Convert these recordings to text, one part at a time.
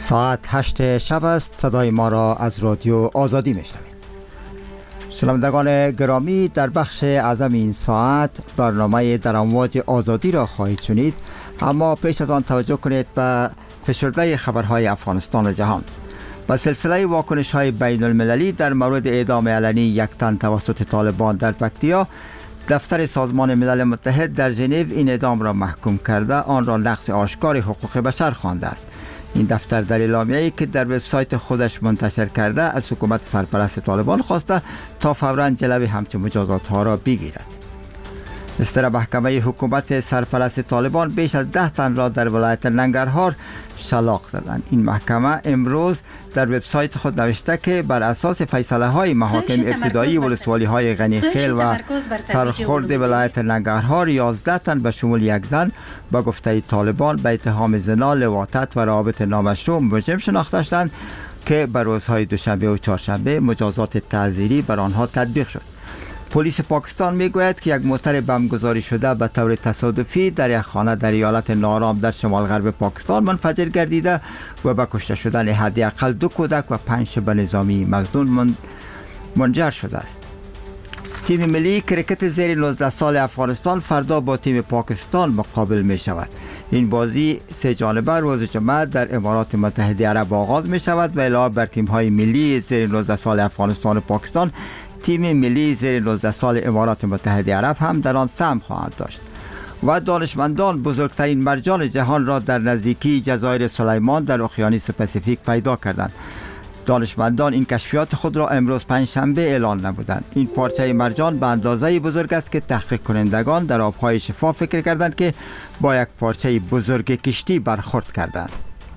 ساعت 8 شب است. صدای ما را از رادیو آزادی میشنوید. شنوندگان گرامی، در بخش اعظم این ساعت برنامه در امواج آزادی را خواهید شنید، اما پیش از آن توجه کنید به فشرده خبرهای افغانستان و جهان. با سلسله واکنش های بین المللی در مورد اعدام علنی یک تن توسط طالبان در پکتیا، دفتر سازمان ملل متحد در ژنو این اعدام را محکوم کرده آن را نقض آشکار حقوق بشر خوانده است. این دفتر در اعلامیه‌ای که در وبسایت خودش منتشر کرده از حکومت سرپرست طالبان خواسته تا فوراً جلوی همچون مجازات ها را بگیرد. استر محکمه حکومت سرپرست طالبان بیش از 10 تن را در ولایت ننگرهار شلاق زدند. این محکمه امروز در وبسایت خود نوشته که بر اساس فیصله های محاکم ابتدایی ولسوالی های غنیخیل و سرخورد ولایت ننگرهار 11 تن به شمول یک زن با گفته طالبان به اتهام زنا، لواطت و روابط نامشروع مجرم شناخته شدند که بر روزهای دوشنبه و چهارشنبه مجازات تعزیری بر آنها تطبیق شد. پلیس پاکستان میگوید که یک موتر بمبگذاری شده به طور تصادفی در یک خانه در ایالت نارام در شمال غرب پاکستان منفجر گردیده و به کشته شدن حداقل 2 کودک و 5 شبه نظامی مظنون منجر شده است. تیم ملی کرکت زیر 19 سال افغانستان فردا با تیم پاکستان مقابل می شود. این بازی 3 جانبه روز جمعه در امارات متحده عرب آغاز می شود و علاوه بر تیم های ملی زیر 19 سال افغانستان و پاکستان، تیم ملی زیر 19 سال امارات متحده عرب هم در آن سهم خواهند داشت. و دانشمندان بزرگترین مرجان جهان را در نزدیکی جزایر سلیمان در اقیانوس پاسیفیک پیدا کردند. دانشمندان این کشفیات خود را امروز پنجشنبه اعلان نمودند. این پارچه مرجان به اندازه بزرگ است که تحقیق کنندگان در آبهای شفاف فکر کردند که با یک پارچه بزرگ کشتی برخورد کردند.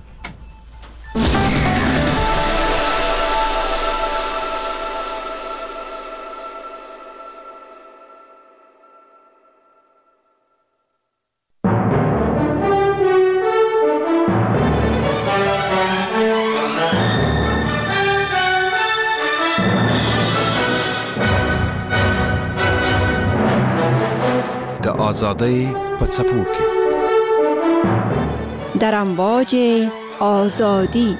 آزادی پڅپوکي در امواج آزادی.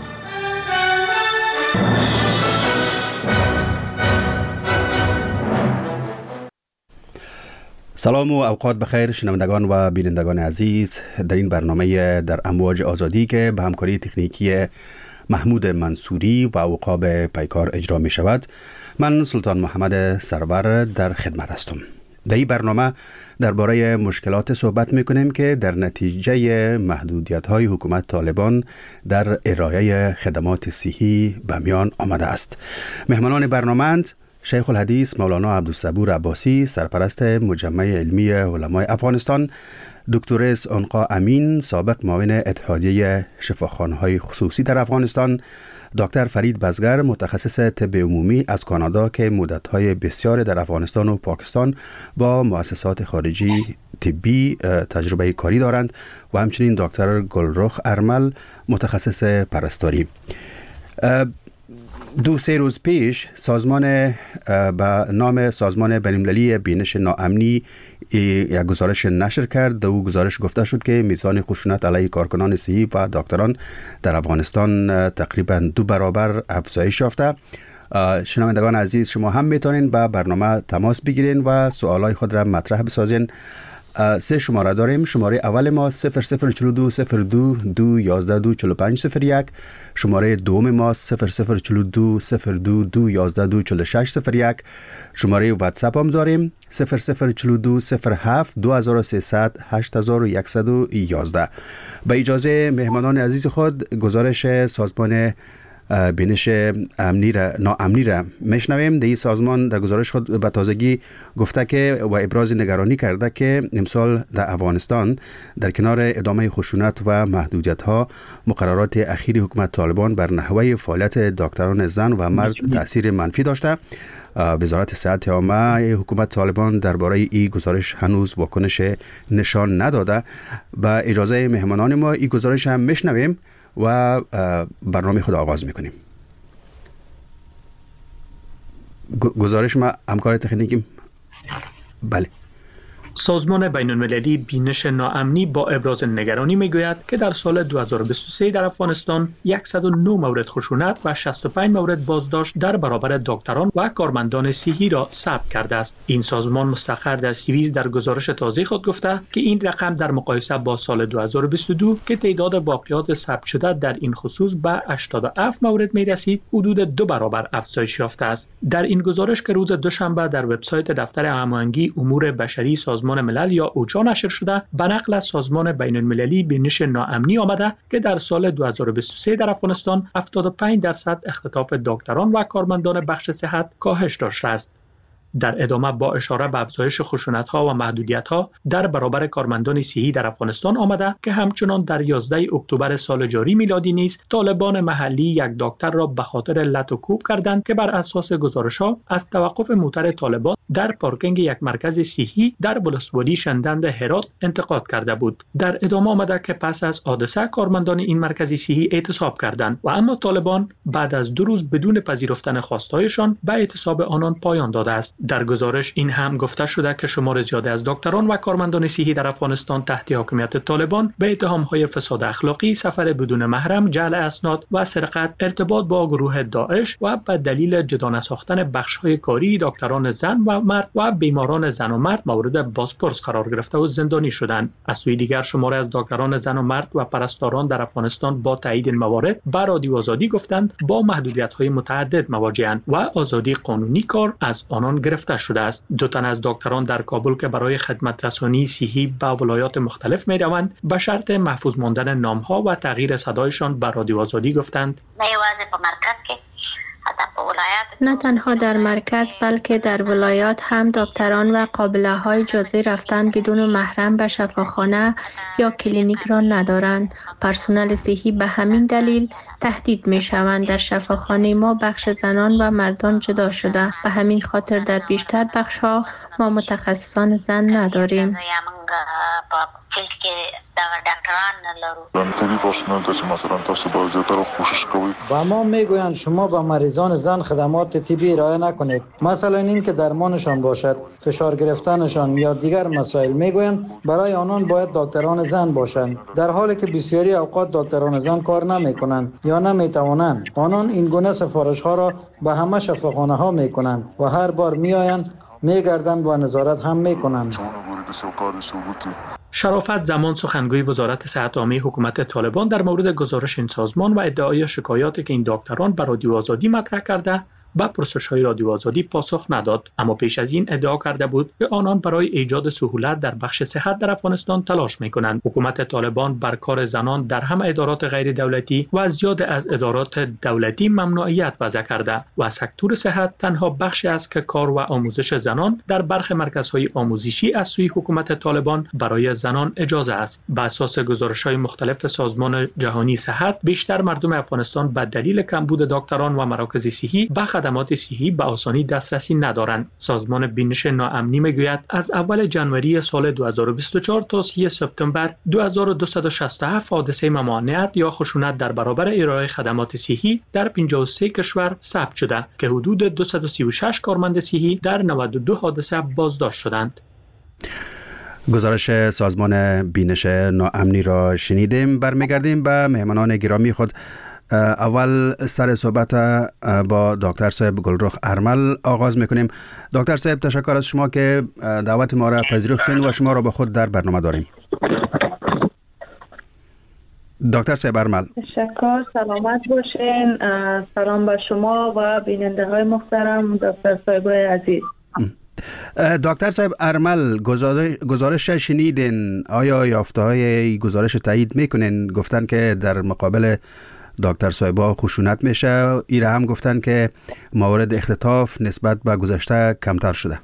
سلام و اوقات بخیر شنوندگان و بینندگان عزیز، در این برنامه در امواج آزادی که به همکاری تکنیکی محمود منصوری و عقاب پیکار اجرا می شود، من سلطان محمد سرور در خدمت هستم. در این برنامه درباره مشکلات صحبت میکنیم که در نتیجه محدودیت‌های حکومت طالبان در ارائه خدمات صحی به میان آمده است. مهمانان برنامه شیخ الحدیث مولانا عبدالصبور عباسی، سرپرست مجمع علمی علمای افغانستان، دکتر عنقا امین، سابق معاون اتحادیه شفاخانه‌های خصوصی در افغانستان، دکتر فرید بزگر، متخصص طب عمومی از کانادا که مدت‌های بسیار در افغانستان و پاکستان با مؤسسات خارجی طبی تجربه کاری دارند، و همچنین دکتر گلرخ ارمل، متخصص پرستاری. 2-3 روز پیش سازمان به نام سازمان بین‌المللی بینش ناامنی یک گزارش نشر کرد. در او گزارش گفته شد که میزان خشونت علیه کارکنان صحی و دکتران در افغانستان تقریباً 2 برابر افزایش یافته. شنوندگان عزیز، شما هم میتونین با برنامه تماس بگیرین و سوالای خود را مطرح بسازین. 3 شماره داریم. شماره اول ما 0042 02 211 24501. شماره دوم ما 0042 02 211 24601. شماره واتساپ هم داریم 0042 07 2300 8111. به اجازه مهمانان عزیز خود گزارش سازمان بینش ناامنی را میشنویم. در این سازمان در گزارش خود به تازگی گفته که و ابراز نگرانی کرده که امسال در افغانستان در کنار ادامه خشونت و محدودیت ها، مقررات اخیر حکومت طالبان بر نحوه فعالیت دکتران زن و مرد تاثیر منفی داشته. وزارت صحت عامه حکومت طالبان درباره این گزارش هنوز واکنش نشان نداده. با اجازه مهمانان ما این گزارش هم میشنویم و برنامه خود آغاز میکنیم. گزارش ما همکار تکنیکی. بله سازمان بین‌المللی بینش ناامنی با ابراز نگرانی میگوید که در سال 2023 در افغانستان 109 مورد خشونت و 65 مورد بازداشت در برابر دکتران و کارمندان صحی را ثبت کرده است. این سازمان مستقر در سوئیس در گزارش تازه خود گفته که این رقم در مقایسه با سال 2022 که تعداد واقعات ثبت شده در این خصوص به 87 مورد میرسید، حدود 2 برابر افزایش یافته است. در این گزارش که روز دوشنبه در وبسایت دفتر هماهنگی امور بشری سازمان ملل یا اوچا نشر شده، به نقل از سازمان بین‌المللی بینش ناامنی آمده که در سال 2023 در افغانستان 75% اختطاف دکتران و کارمندان بخش صحت کاهش داشته است. در ادامه با اشاره به افزایش خشونت‌ها و محدودیت‌ها در برابر کارمندان صحی در افغانستان آمده که همچنان در 11 اکتبر سال جاری میلادی نیز طالبان محلی یک دکتر را به خاطر لط و کوب کردند که بر اساس گزارش‌ها از توقف موتر طالبان در پارکینگ یک مرکز صحی در ولسوالی شندند هرات انتقاد کرده بود. در ادامه آمده که پس از حادثه کارمندان این مرکز صحی اعتصاب کردند و اما طالبان بعد از 2 روز بدون پذیرفتن خواستهایشان به اعتصاب آنان پایان داده است. در گزارش این هم گفته شده که شمار زیادی از دکتران و کارمندان صحی در افغانستان تحت حاکمیت طالبان به اتهام‌های فساد اخلاقی، سفر بدون محرم، جعل اسناد و سرقت، ارتباط با گروه داعش و به دلیل جدا نساختن بخش‌های کاری دکتران زن و مرد و بیماران زن و مرد مورد بازپرس قرار گرفته و زندانی شدند. از سوی دیگر شمار از دکتران زن و مرد و پرستاران در افغانستان با تایید این موارد به رادیو آزادی گفتند با محدودیت‌های متعدد مواجه‌اند و آزادی قانونی کار از آنان گرفته شده است. 2 تن از دکتران در کابل که برای خدمت رسانی صحی به ولایات مختلف می روند به شرط محفوظ ماندن نام‌ها و تغییر صدایشان به رادیو آزادی گفتند نه تنها در مرکز بلکه در ولایات هم دکتران و قابله‌های اجازه رفتن بدون محرم به شفاخانه یا کلینیک را ندارند. پرسنل صحی به همین دلیل تهدید می شوند. در شفاخانه ما بخش زنان و مردان جدا شده، به همین خاطر در بیشتر بخش‌ها ما متخصصان زن نداریم. و ما میگویند شما به مریضان زن خدمات طبی ارائه نکنید، مثلا این که درمانشان باشد، فشار گرفتنشان یا دیگر مسائل. میگویند برای آنان باید دکتران زن باشند، در حالی که بسیاری اوقات دکتران زن کار نمیکنند یا نمیتوانند. آنان این گونه سفارش ها را به همه شفاخانه ها میکنند و هر بار میآیند میگردند و نظارت هم میکنند. شرافت زمان سخنگوی وزارت صحت عامه حکومت طالبان در مورد گزارش این سازمان و ادعای شکایاتی که این دکتران به رادیو آزادی مطرح کرده با پرسش‌های رادیو آزادی پاسخ نداد، اما پیش از این ادعا کرده بود که آنان برای ایجاد سهولت در بخش صحت در افغانستان تلاش می‌کنند. حکومت طالبان بر کار زنان در همه ادارات غیر دولتی و زیاد از ادارات دولتی ممنوعیت وضع کرده و سکتور صحت تنها بخشی است که کار و آموزش زنان در برخی مرکزهای آموزشی از سوی حکومت طالبان برای زنان اجازه است. بر اساس گزارش‌های مختلف سازمان جهانی صحت، بیشتر مردم افغانستان به دلیل کمبود دکتران و مراکز صحی به خدمات صحی به آسانی دسترسی ندارند. سازمان بینش ناامنی میگوید از اول جنوری سال 2024 تا 3 سپتامبر 2267 حادثه ممانعت یا خشونت در برابر ارائه خدمات صحی در 53 کشور ثبت شده که حدود 236 کارمند صحی در 92 حادثه بازداشت شدند. گزارش سازمان بینش ناامنی را شنیدیم. برمیگردیم به مهمانان گرامی خود. اول سر صحبت با دکتر صاحب گلرخ ارمل آغاز میکنیم. دکتر صاحب تشکر از شما که دعوت ما را پذیرفتین و شما را با خود در برنامه داریم. دکتر صاحب ارمل. تشکر، سلامت باشین. سلام به شما و بیننده های محترم، دکتر صاحب عزیز. دکتر صاحب ارمل، گزارش شنیدین؟ آیا یافته های گزارش تایید میکنین؟ گفتن که در مقابل دکتر صاحبا خشونت میشه. ایره هم گفتن که موارد اختطاف نسبت به گذشته کمتر شده.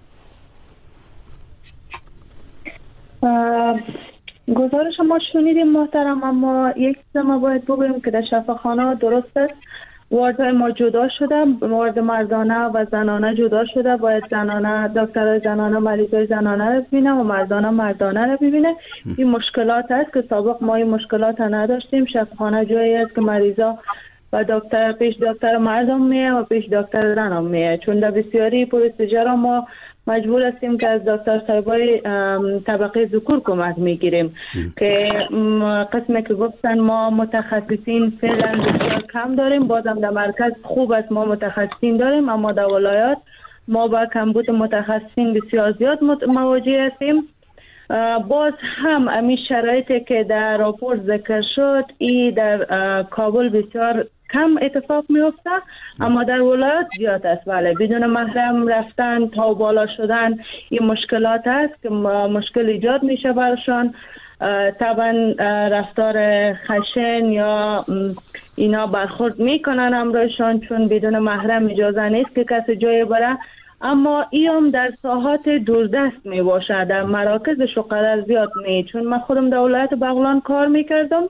گزارش ما شنیدیم محترم، اما یک چیز ما باید بگوییم که در شفاخانه درست است واردهای ما جدا شده، وارد مردانه و زنانه جدا شده. باید زنانه دکترای زنانه مریضای زنانه رو ببینه و مردانه مردانه رو ببینه. این مشکلات است که سابق ما این مشکلات نداشتیم. شفاخانه جایی است که مریضا و پیش دکتر مردم میه و پیش دکتر زنم میه، چون در بسیاری پروسیجر ما مجبور هستیم که از دکتر صاحبای طبقه ذکور کمک میگیریم که قسمی که گفتن ما متخصصین فعلا بسیار کم داریم. بازم در مرکز خوب است ما متخصصین داریم، اما در ولایات ما با کمبود متخصصین بسیار زیاد مواجه هستیم. باز هم امی شرایطی که در راپور ذکر شد ای در کابل بسیار کم اتفاق میفته، اما در ولایات زیاد است. بله، بدون محرم رفتن تا بالا شدن این مشکلات است که مشکل ایجاد میشه برشان. طبعا رفتار خشن یا اینا برخورد میکنن همراهشان، چون بدون محرم اجازه نیست که کسی جای بره. اما این در ساحات دوردست می باشه، در مراکز شقدر زیاد نه، چون من خودم در ولایت بغلان کار میکردم.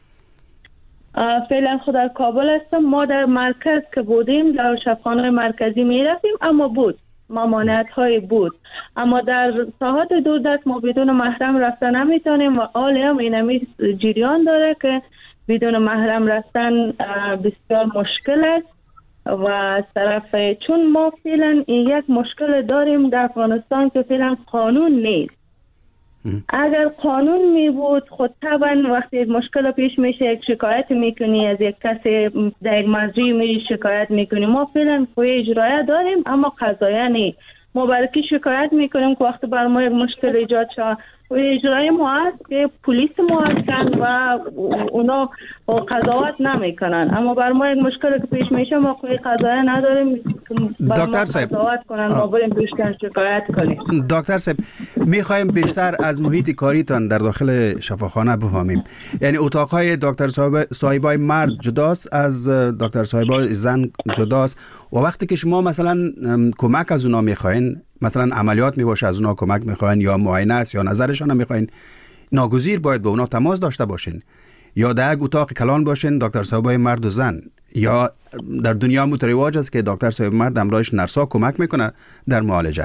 فعلا خود در کابل هستم. ما در مرکز که بودیم در شفاخانه مرکزی می رفتیم، اما بود ممانعت های بود، اما در ساحات دوردست ما بدون محرم رفتن نمیتونیم و حال هم اینمی جریان داره که بدون محرم رفتن بسیار مشکل است. و از طرف چون ما فعلا یک مشکل داریم در افغانستان که فعلا قانون نیست. اگر قانون می بود خود طبعا وقتی مشکل پیش میشه یک شکایت میکنی، از یک کسی در یک مجری می شکایت میکنی. ما فعلا قوه اجرایه داریم اما قضاییه نیست. ما برای کی شکایت میکنیم که وقتی بر ما یک مشکل ایجاد شد، قوه اجرایی ما هست که پلیس ما هستن و اونا قضاوت نمیکنن، اما بر ما یک مشکل که پیش میشه ما قوه قضاییه نداریم که دکتر صاحب قضاوت کنن، ما بریم بیشتر شکایت کنیم. دکتر صاحب میخوایم بیشتر از محیط کاریتان در داخل شفاخانه بفهمیم. یعنی اتاقهای دکتر صاحبای مرد جداست از دکتر صاحبای زن جداست و وقتی که شما مثلا کمک از اونا میخواین، مثلا عملیات میباشه از اونا کمک میخواین یا معاینه است یا نظرشان هم میخواین، ناگزیر باید با اونا تماس داشته باشین یا در یک اتاق کلان باشین دکتر صاحبای مرد و زن، یا در دنیا مترواج است که دکتر صاحب مرد همراهش نرسا کمک میکنه در معالجه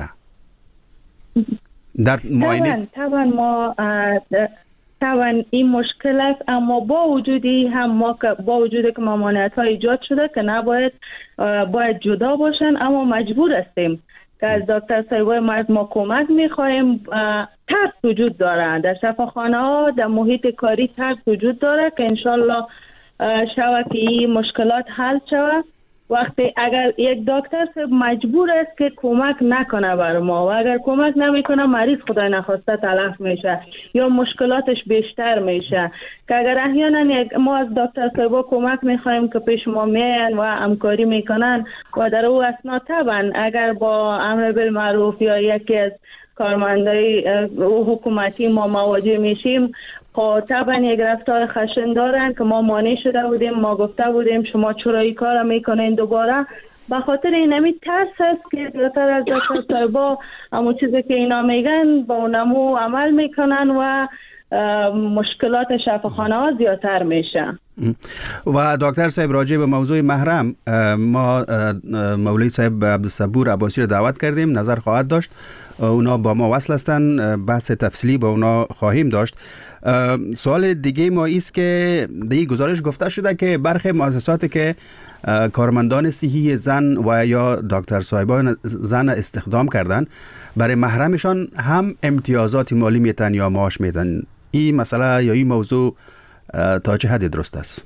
در معاینه. طبعا ما طبعا این مشکل است، اما با وجودی هم ما با وجودی که ممانعت ها ایجاد شده که نباید باید جدا باشن، اما مجبور هستیم که از دکتر صاحبای مرد ما کمک میخوایم. ترس وجود داره در شفاخانه ها، در محیط کاری ترس وجود داره که انشالله شود که این مشکلات حل شود. وقتی اگر یک دکتر مجبور است که کمک نکنه بر ما و اگر کمک نمیکنه مریض خدای نخواسته تلف میشه یا مشکلاتش بیشتر میشه، که اگر احیانا ما از دکتر صاحبا کمک میخوایم که پیش ما میان و همکاری میکنن و در او اثنا طبعا اگر با امر بالمعروف یا یکی از کارمندای حکومتی ما مواجه میشیم، خب طبعا یک رفتار خشن دارن که ما مانع شده بودیم، ما گفته بودیم شما چرا این کار میکنین دوباره. به خاطر اینمی ترس هست که زیادتر از دکتر صاحبا همون چیزی که اینا میگن با اونمو عمل میکنن و مشکلات شفاخانه ها زیادتر میشه. و دکتر صاحب راجع به موضوع محرم ما مولوی صاحب عبدالصبور عباسی رو دعوت کردیم، نظر خواهد داشت، اونا با ما وصل هستن، بحث تفصیلی با اونا خواهیم داشت. سوال دیگه ما ایست که دیگه گزارش گفته شده که برخی مؤسساتی که کارمندان صحی زن و یا دکتر صاحبان زن استخدام کردن برای محرمشان هم امتیازات مالی میتن یا معاش میتن. این مسئله یا این موضوع تا چه حد درست است؟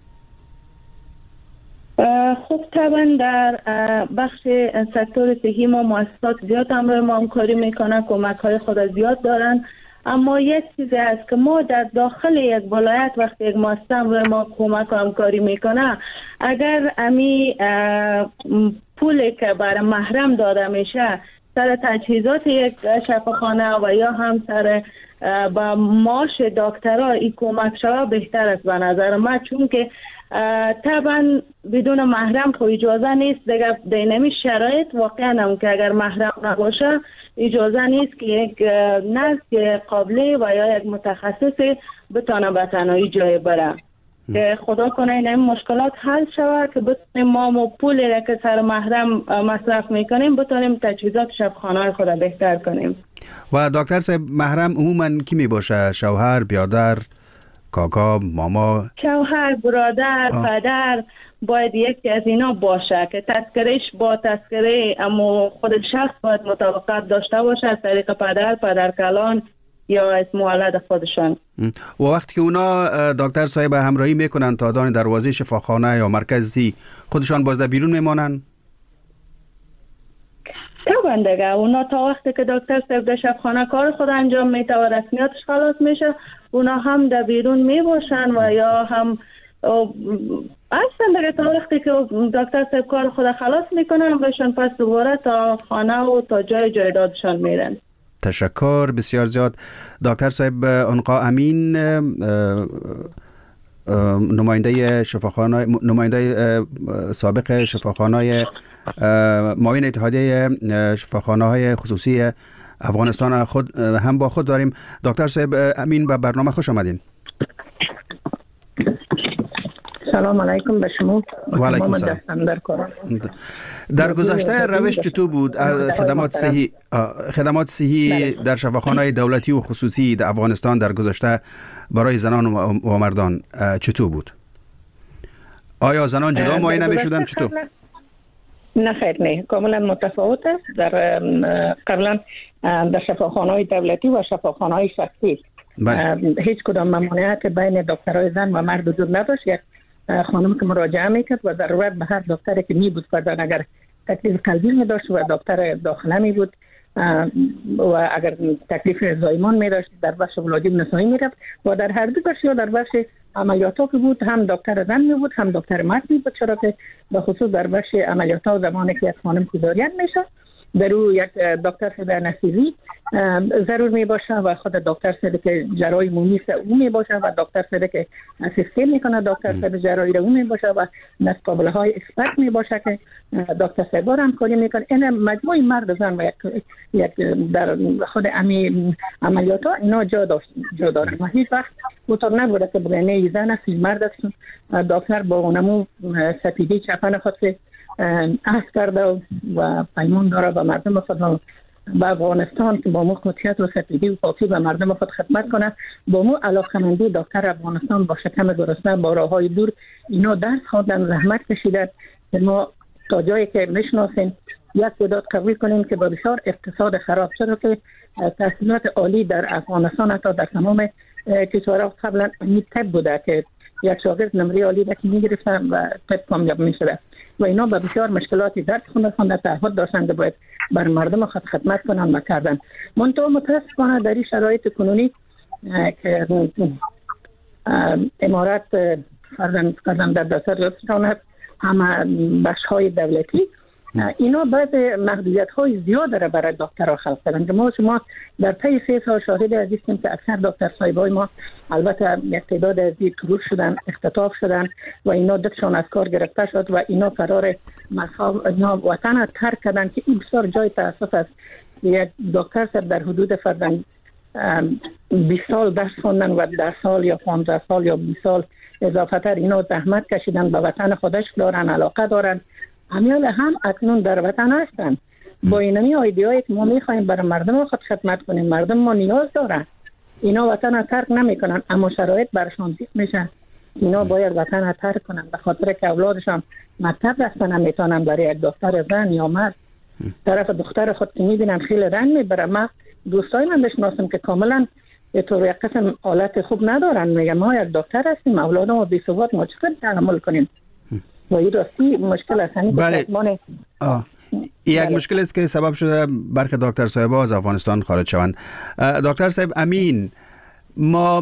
خب طبعا در بخش سکتور صحی ما مؤسسات زیاد همکاری میکنن، کمک های خود زیاد دارن، اما یک چیزی هست که ما در داخل یک ولایت وقتی یک مؤسسه ما کمک و همکاری میکنه، اگر امی پولی که برای محرم داده میشه سر تجهیزات یک شفاخانه و یا هم سر با معاش دکترها این کمک شود بهتر است به نظر من، چون که طبعا بدون محرم خب اجازه نیست دیگه دینمی شرایط واقعا هم که اگر محرم نباشه اجازه نیست که یک نرس قابلی و یا یک متخصص بتانه به تنهایی جای بره. که خدا کنه این مشکلات حل شود که بتونیم ما پولی که سر محرم مصرف میکنیم بتونیم تجهیزات شفاخانه خود بهتر کنیم. و دکتر صاحب محرم عموما کی می باشه؟ شوهر، برادر، کاکا، ماما، شوهر، برادر، پدر باید یکی از اینا باشه که تذکرهش با تذکره اما خود شخص باید مطابقت داشته باشه از طریق پدر کلان یا اسم ولد خودشان. و وقتی که اونا دکتر صاحب همراهی میکنن تا دان دروازه شفاخانه یا مرکزی، خودشان باز در بیرون میمانن؟ طبعا دیگه اونا تا وقتی که دکتر صاحب در شفاخانه کار خود انجام میده و رسمیاتش خلاص میشه، اونا هم در بیرون میباشن و یا هم اصلا دیگه تا وقتی که دکتر صاحب کار خود خلاص میکنن بهشون پس دوباره تا خانه و تا جای دادشان میرن. تشکر بسیار زیاد دکتر صاحب. عنقا امین، نماینده شفاخانه، نماینده سابق شفاخانه معاون اتحادیه شفاخانه های خصوصی افغانستان خود هم با خود داریم. دکتر صاحب امین، به برنامه خوش آمدین. سلام علیکم به شما. و علیکم سلام. در گذشته روش چطور بود؟ خدمات صحی در شفاخانه‌های دولتی و خصوصی در افغانستان در گذشته برای زنان و مردان چطور بود؟ آیا زنان جدا معاینه می‌شدند چطور؟ نه خیر، نه، کاملا متفاوت است. در قبلا در شفاخانه‌های دولتی و شفاخانه‌های شخصی هیچ کدام ممانعت بین دکترای زن و مرد وجود نداشت. یک خانم که مراجعه میکرد و ضرورت به هر دکتری که می بود کردن، اگر تکلیف قلبی می داشت و دکتر داخله می بود و اگر تکلیف زایمان می داشت در بخش ولادی نسایی می رفت و در هر دو بخش یا در بخش عملیاتا که بود هم دکتر زن می بود هم دکتر مرد می بود، چرا که به خصوص در بخش عملیاتا زمانی که یک خانم کوزاریان میشه در او یک دکتر صاحب انستزی ضرور می باشه و خود دکتر صاحب که جراحی مومیس او می باشه و دکتر صاحب که اسیسته میکنه دکتر صاحب جراحی رو می باشه و نسقابله های اکسپرت می باشه که دکتر صاحب هم کاری میکنه. این مجموعه مرد زن و یک در خود عملیات ها اینا جا دارن و هیچ وقت اونطور نبوده که بگه زن است مرد است. دکتر با اونمو سپیدی چپن خود که عهد کرده و پیمان داره و مردم خود به افغانستان که با مو قطعیت و سپیدی و پاکی به مردم خود خدمت کنه. با مو علاقمندی دکتر افغانستان با شکم گرسنه با راه های دور اینا درس خواندن، زحمت کشیدن که ما تا جایی که میشناسیم یک تعداد قبول کنیم که با بسیار اقتصاد خراب شده که تحصیلات عالی در افغانستان حتی در تمام کشورها قبلا طب بوده که یک شاگرد نمره عالی را که میگرفتن و طب کامیاب میشده و اینا به بسیار مشکلاتی درس خونده تعهد داشتند باید بر مردم خود خدمت کنند و کردن. منطقه متاسفانه در این شرایط کنونی که امارات فرزند در دسترسشان هست همه بخش های دولتی اینا باید محدودیت های زیاد را برای دکترها خلق کردن. ما شما در طی 3 سال شاهد هستیم که اکثر دکتر صاحبای ما البته یک تعداد از این تروش شدن، اختطاف شدن و اینا دکشان از کار گرفته شد و اینا قرار اینا وطن ترک کردن که این بسیار جای تاسف است. یک دکتر صاحب در حدود فرضاً 20 سال درس خوندن و 10 سال یا 15 سال یا 20 سال اضافه تر اینا زحمت کشیدن، به وطن خودش دارن، علاقه دارن، امیال هم اکنون در وطن هستن. با اینمی ایده‌ای که ما می‌خوایم برای مردم خود خدمت کنیم، مردم ما نیاز دارن، اینا وطن ترک نمی‌کنن اما شرایط برشان ضیق میشن. اینا باید وطن ترک کنن به خاطر که اولادشان مکتب رفتن نمیتونن برای یک دختر زن یا مرد طرف دختر خود که می‌بینن خیلی رنگ میبره. ما دوستای من بشناسم که کاملا به طور یک قسم حالت خوب ندارن، میگن ما یک دکتر هستیم اولادمو بی ثبات ما چطور تحمل کنیم و این راستی مشکل است. بله. یک مشکل است که سبب شده برخی دکتر صاحب‌ها از افغانستان خارج شوند. دکتر صاحب امین، ما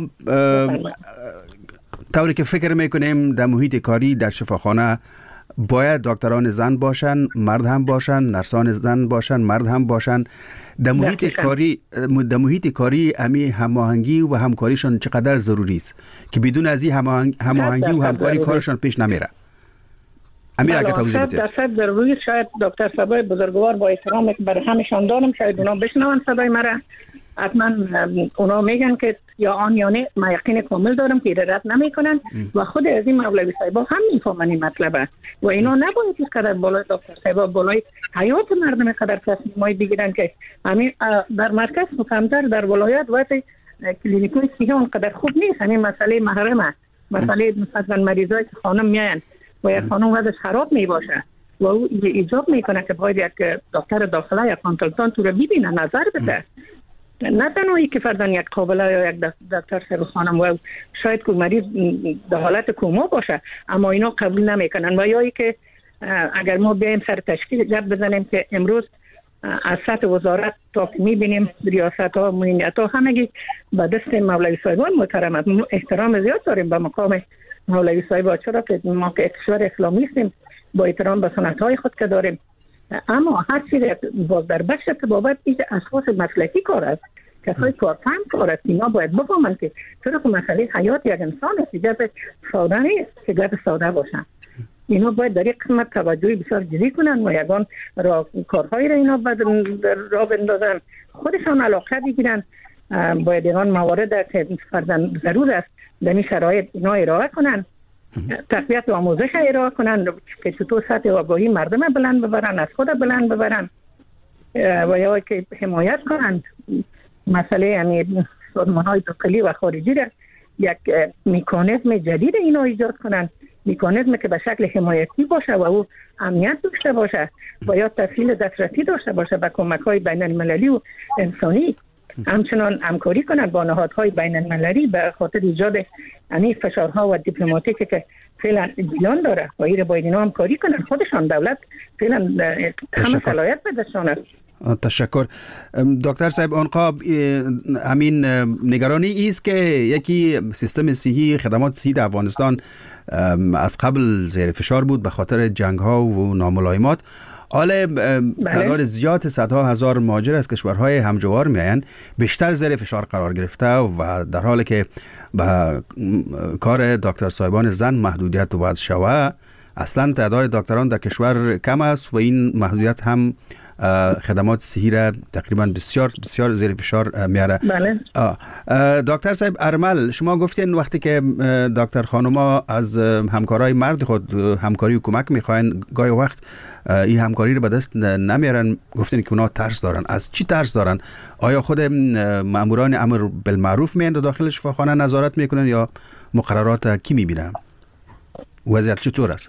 طوری که فکر میکنیم در محیط کاری در شفاخانه باید دکتران زن باشن، مرد هم باشن، نرسان زن باشن، مرد هم باشن. در محیط کاری امی هماهنگی و همکاریشان چقدر ضروری است که بدون از این هماهنگی و همکاری کارشان پیش نمیره. امیر اگه توضیح بدید. درصد ضروری. شاید دکتر صاحبای بزرگوار با احترامی که برای همشان دارم شاید اونا بشنون صدای مرا، حتما اونا میگن که یا آن یا نه، ما یقین کامل دارم که رد نمیکنن و خود از این مولوی صاحبا هم میفهمن این مطلبه و اینا نباید که قدر بالای دکتر صاحبا بالای حیات مردم قدر تصمیمای بگیرن که همین در مرکز کمتر در ولایت وقتی کلینیک‌های صحی اونقدر خوب نیست. همین مسئله محرمه، مسئله مثلا مریضایی که خانم میان و یک خانم وضعش خراب می باشه و او ایجاب میکنه که باید یک دکتر داخله یا کانسلتانت رو ببینه، نظر بده. نه تنهایی که فردان یک قابله یا یک دکتر سر خانم و شاید که مریض در حالت کوما باشه اما اینا قبول نمیکنن. و یا ای که اگر ما بیایم سر تشکیل گپ بزنیم که امروز از سطح وزارت تا که میبینیم ریاست ها مدیریت ها همگی به دست مولوی صاحبان محترم است. احترام زیاد داریم به مقام مولوی صاحبان، چرا که ما که کشور اسلامی هستیم با احترام به سنت های خود که داریم. اما هر چیز باز در بخش بابت ایج اشخاص مسلکی کار است، کسای کارفهم کار است، اینا باید بفهمند که چرا که مسئله حیات یک انسان است، گپ ساده نیست که گپ ساده باشن. اینا باید در یک قسمت توجهی بسیار جدی کنن و یگان کارهایی را اینا را بندازن، خودشان علاقه بگیرن. باید اینا موارد که فرضاً ضرور است در این شرایط اینا ارائه کنن، تقویت و آموزش ارائه کنن که چطور سطح آگاهی مردم بلند ببرن، از خود بلند ببرن و یا که حمایت کنن. مسئله یعنی سازمان‌های داخلی و خارجی را یک مکانیزم جدید اینا ایجاد کنن، مکانیزم که به شکل حمایتی باشه و او امنیت داشته باشه و یا تسهیل دسترسی داشته باشه به کمک‌های بین المللی و انسانی. همچنان همکاری کنند با نهادهای بین المللی به خاطر ایجاد یعنی فشارها و دیپلماتیکی که فعلا جریان داره و ایره باید اینا همکاری کنند. خودشان دولت فعلا همه صلاحیت به دستشان است. تشکر دکتر صاحب. آنقا همین نگرانی است که یکی سیستم صحی، خدمات صحی در افغانستان از قبل زیر فشار بود به خاطر جنگ ها و ناملایمات. حالا تعداد زیاد صدها هزار مهاجر از کشورهای همجوار میآیند، بیشتر زیر فشار قرار گرفته و در حالی که به کار دکتر صاحبان زن محدودیت وضع شود، اصلا تعداد دکتران در کشور کم است و این محدودیت هم خدمات صحی را تقریبا بسیار بسیار زیر فشار میاره. بله. دکتر صاحب ارمل، شما گفتین وقتی که دکتر خانوما از همکارای مرد خود همکاری و کمک میخواین، گاهی وقت این همکاری رو به دست نمیارن. گفتین که اونا ترس دارن. از چی ترس دارن؟ آیا خود ماموران امر بالمعروف میان داخل شفاخانه نظارت میکنن یا مقررات کی میبینن؟ وضعیت چطور است؟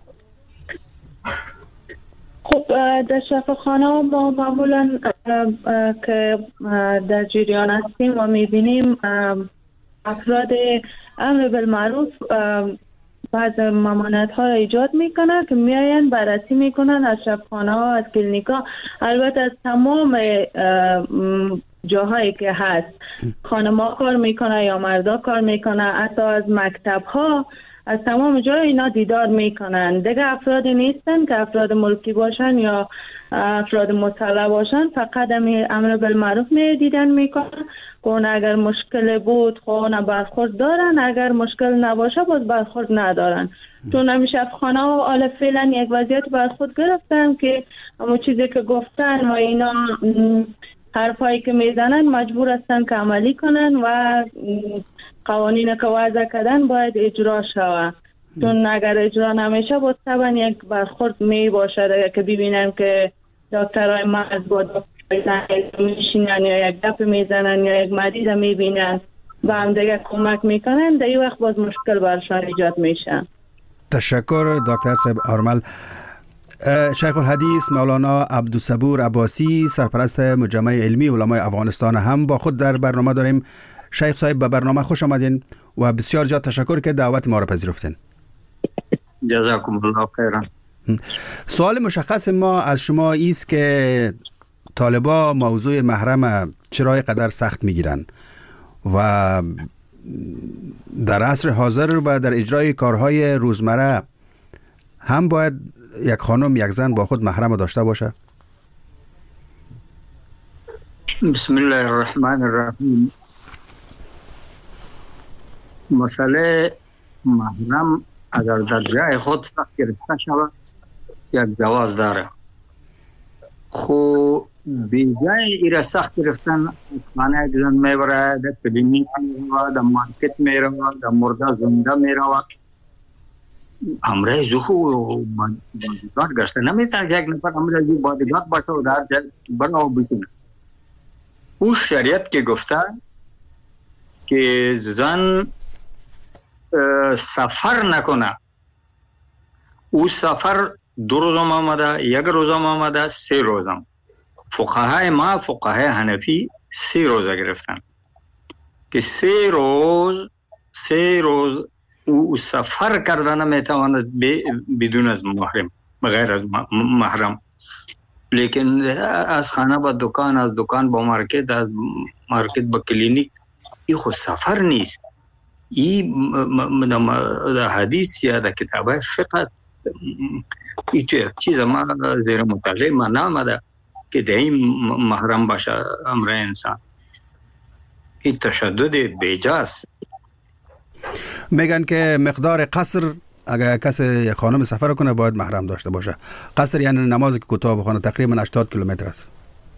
خب در شفاخانه ما معمولا که در جریان هستیم و میبینیم افراد امر بالمعروف بعض ممانعت ها را ایجاد میکنن که میاین بررسی میکنن از شفاخانه ها، از کلینیک ها، البته از تمام جاهایی که هست، خانما کار میکنه یا مردا کار میکنه، حتی از مکتب ها، از تمام جای اینا دیدار میکنن. دیگه افرادی نیستن که افراد ملکی باشن یا افراد مطلع باشن، فقط امر بالمعروف دیدن میکنن که اگر مشکل بود خونه برخورد دارن، اگر مشکل نباشه باز برخورد ندارن. چون همیشه افخانه و آل فعلا یک وضعیت برخورد گرفتن که همون چیزی که گفتن و اینا حرفایی که میزنن مجبور هستن که عملی کنن و قوانین که وضع کردن باید اجرا شود. چون اگر اجرا نمیشه باید طبعا یک برخورد می باشه که ببینن که دکترهای مرد با دکترهای میشینن یا یک گپ میزنن یا یک مریض میبینن و هم دیگه کمک میکنن، در این وقت باز مشکل برشان ایجاد میشه. تشکر دکتر صاحب آرمل. شیخ الحدیث مولانا عبدالصبور عباسی، سرپرست مجمع علمی علمای افغانستان هم با خود در برنامه داریم. شیخ صاحب به برنامه خوش آمدین و بسیار زیاد تشکر که دعوت ما را پذیرفتین. جزاکم الله خیرا. سوال مشخص ما از شما ایست که طالبا موضوع محرم چرا قدر سخت میگیرن و در عصر حاضر و در اجرای کارهای روزمره هم باید یک خانم یک زن با خود محرم داشته باشه؟ بسم الله الرحمن الرحیم. مسئله محرم اگر در جای خود سخت گرفته شود یک جواز داره، خو بیجای ایره سخت گرفتن از خانه یک زن میبره، در کلینیک میره، در مارکت میره، در مرده زنده میره، امره زخو و بادیگارد گشته نمیتونه که یک نفر امره زو بادیگارد باشه و در بنا و بکنه. او شریعت که گفته که زن سفر نکنه. او سفر 2 روزم آمده، 1 روزم آمده، 3 روزم. فقهای ما، فقهای حنفی 3 روزه گرفتن که 3 روز او سفر کردن میتواند بدون از محرم، بغیر از محرم. لیکن از خانه به دکان، از دکان به مارکت، از مارکت به کلینیک، این خود سفر نیست. این در حدیث یا در کتاب فقه این تو یک چیز ما زیر مطالعه ما نامده که در این محرم باشه امر انسان. این تشدد بیجاست. میگن که مقدار قصر اگر کسی یک خانم سفر کنه باید محرم داشته باشه. قصر یعنی نمازی که کوتاه بخونه، تقریبا 80 کیلومتر است.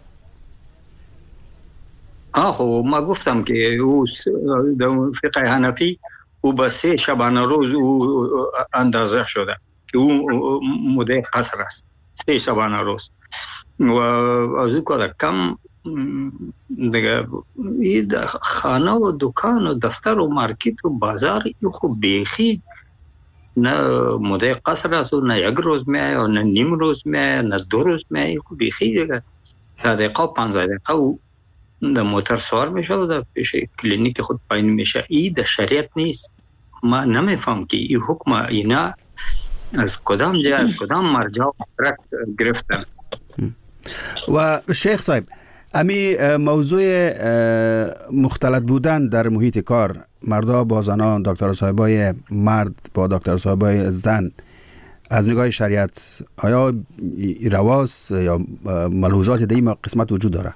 خب ما گفتم که او در فقه حنفی او به 3 شبانه روز او اندازه شده که او مده قصر است. 3 شبانه روز و از او کار کم دیگه این خانه و دکان و دفتر و مارکت و بازار این خب بیخی نه مده قصر است و نه 1 روز میایه و نه نیم روز میایه نه 2 روز میایه. خب بیخی دیگه 10 دقیقه و 15 دقیقه و در موتر سوار میشه و در پیش کلینیک خود پایین میشه. این در شریعت نیست. ما نمیفهم که این حکم اینا از کدام جای، از کدام مرجع گرفتن. و شیخ صاحب امی موضوع مختلط بودن در محیط کار، مردا با زنان، دکتر صاحبای مرد با دکتر صاحبای زن، از نگاه شریعت آیا رواست یا ملحوظات در این قسمت وجود داره؟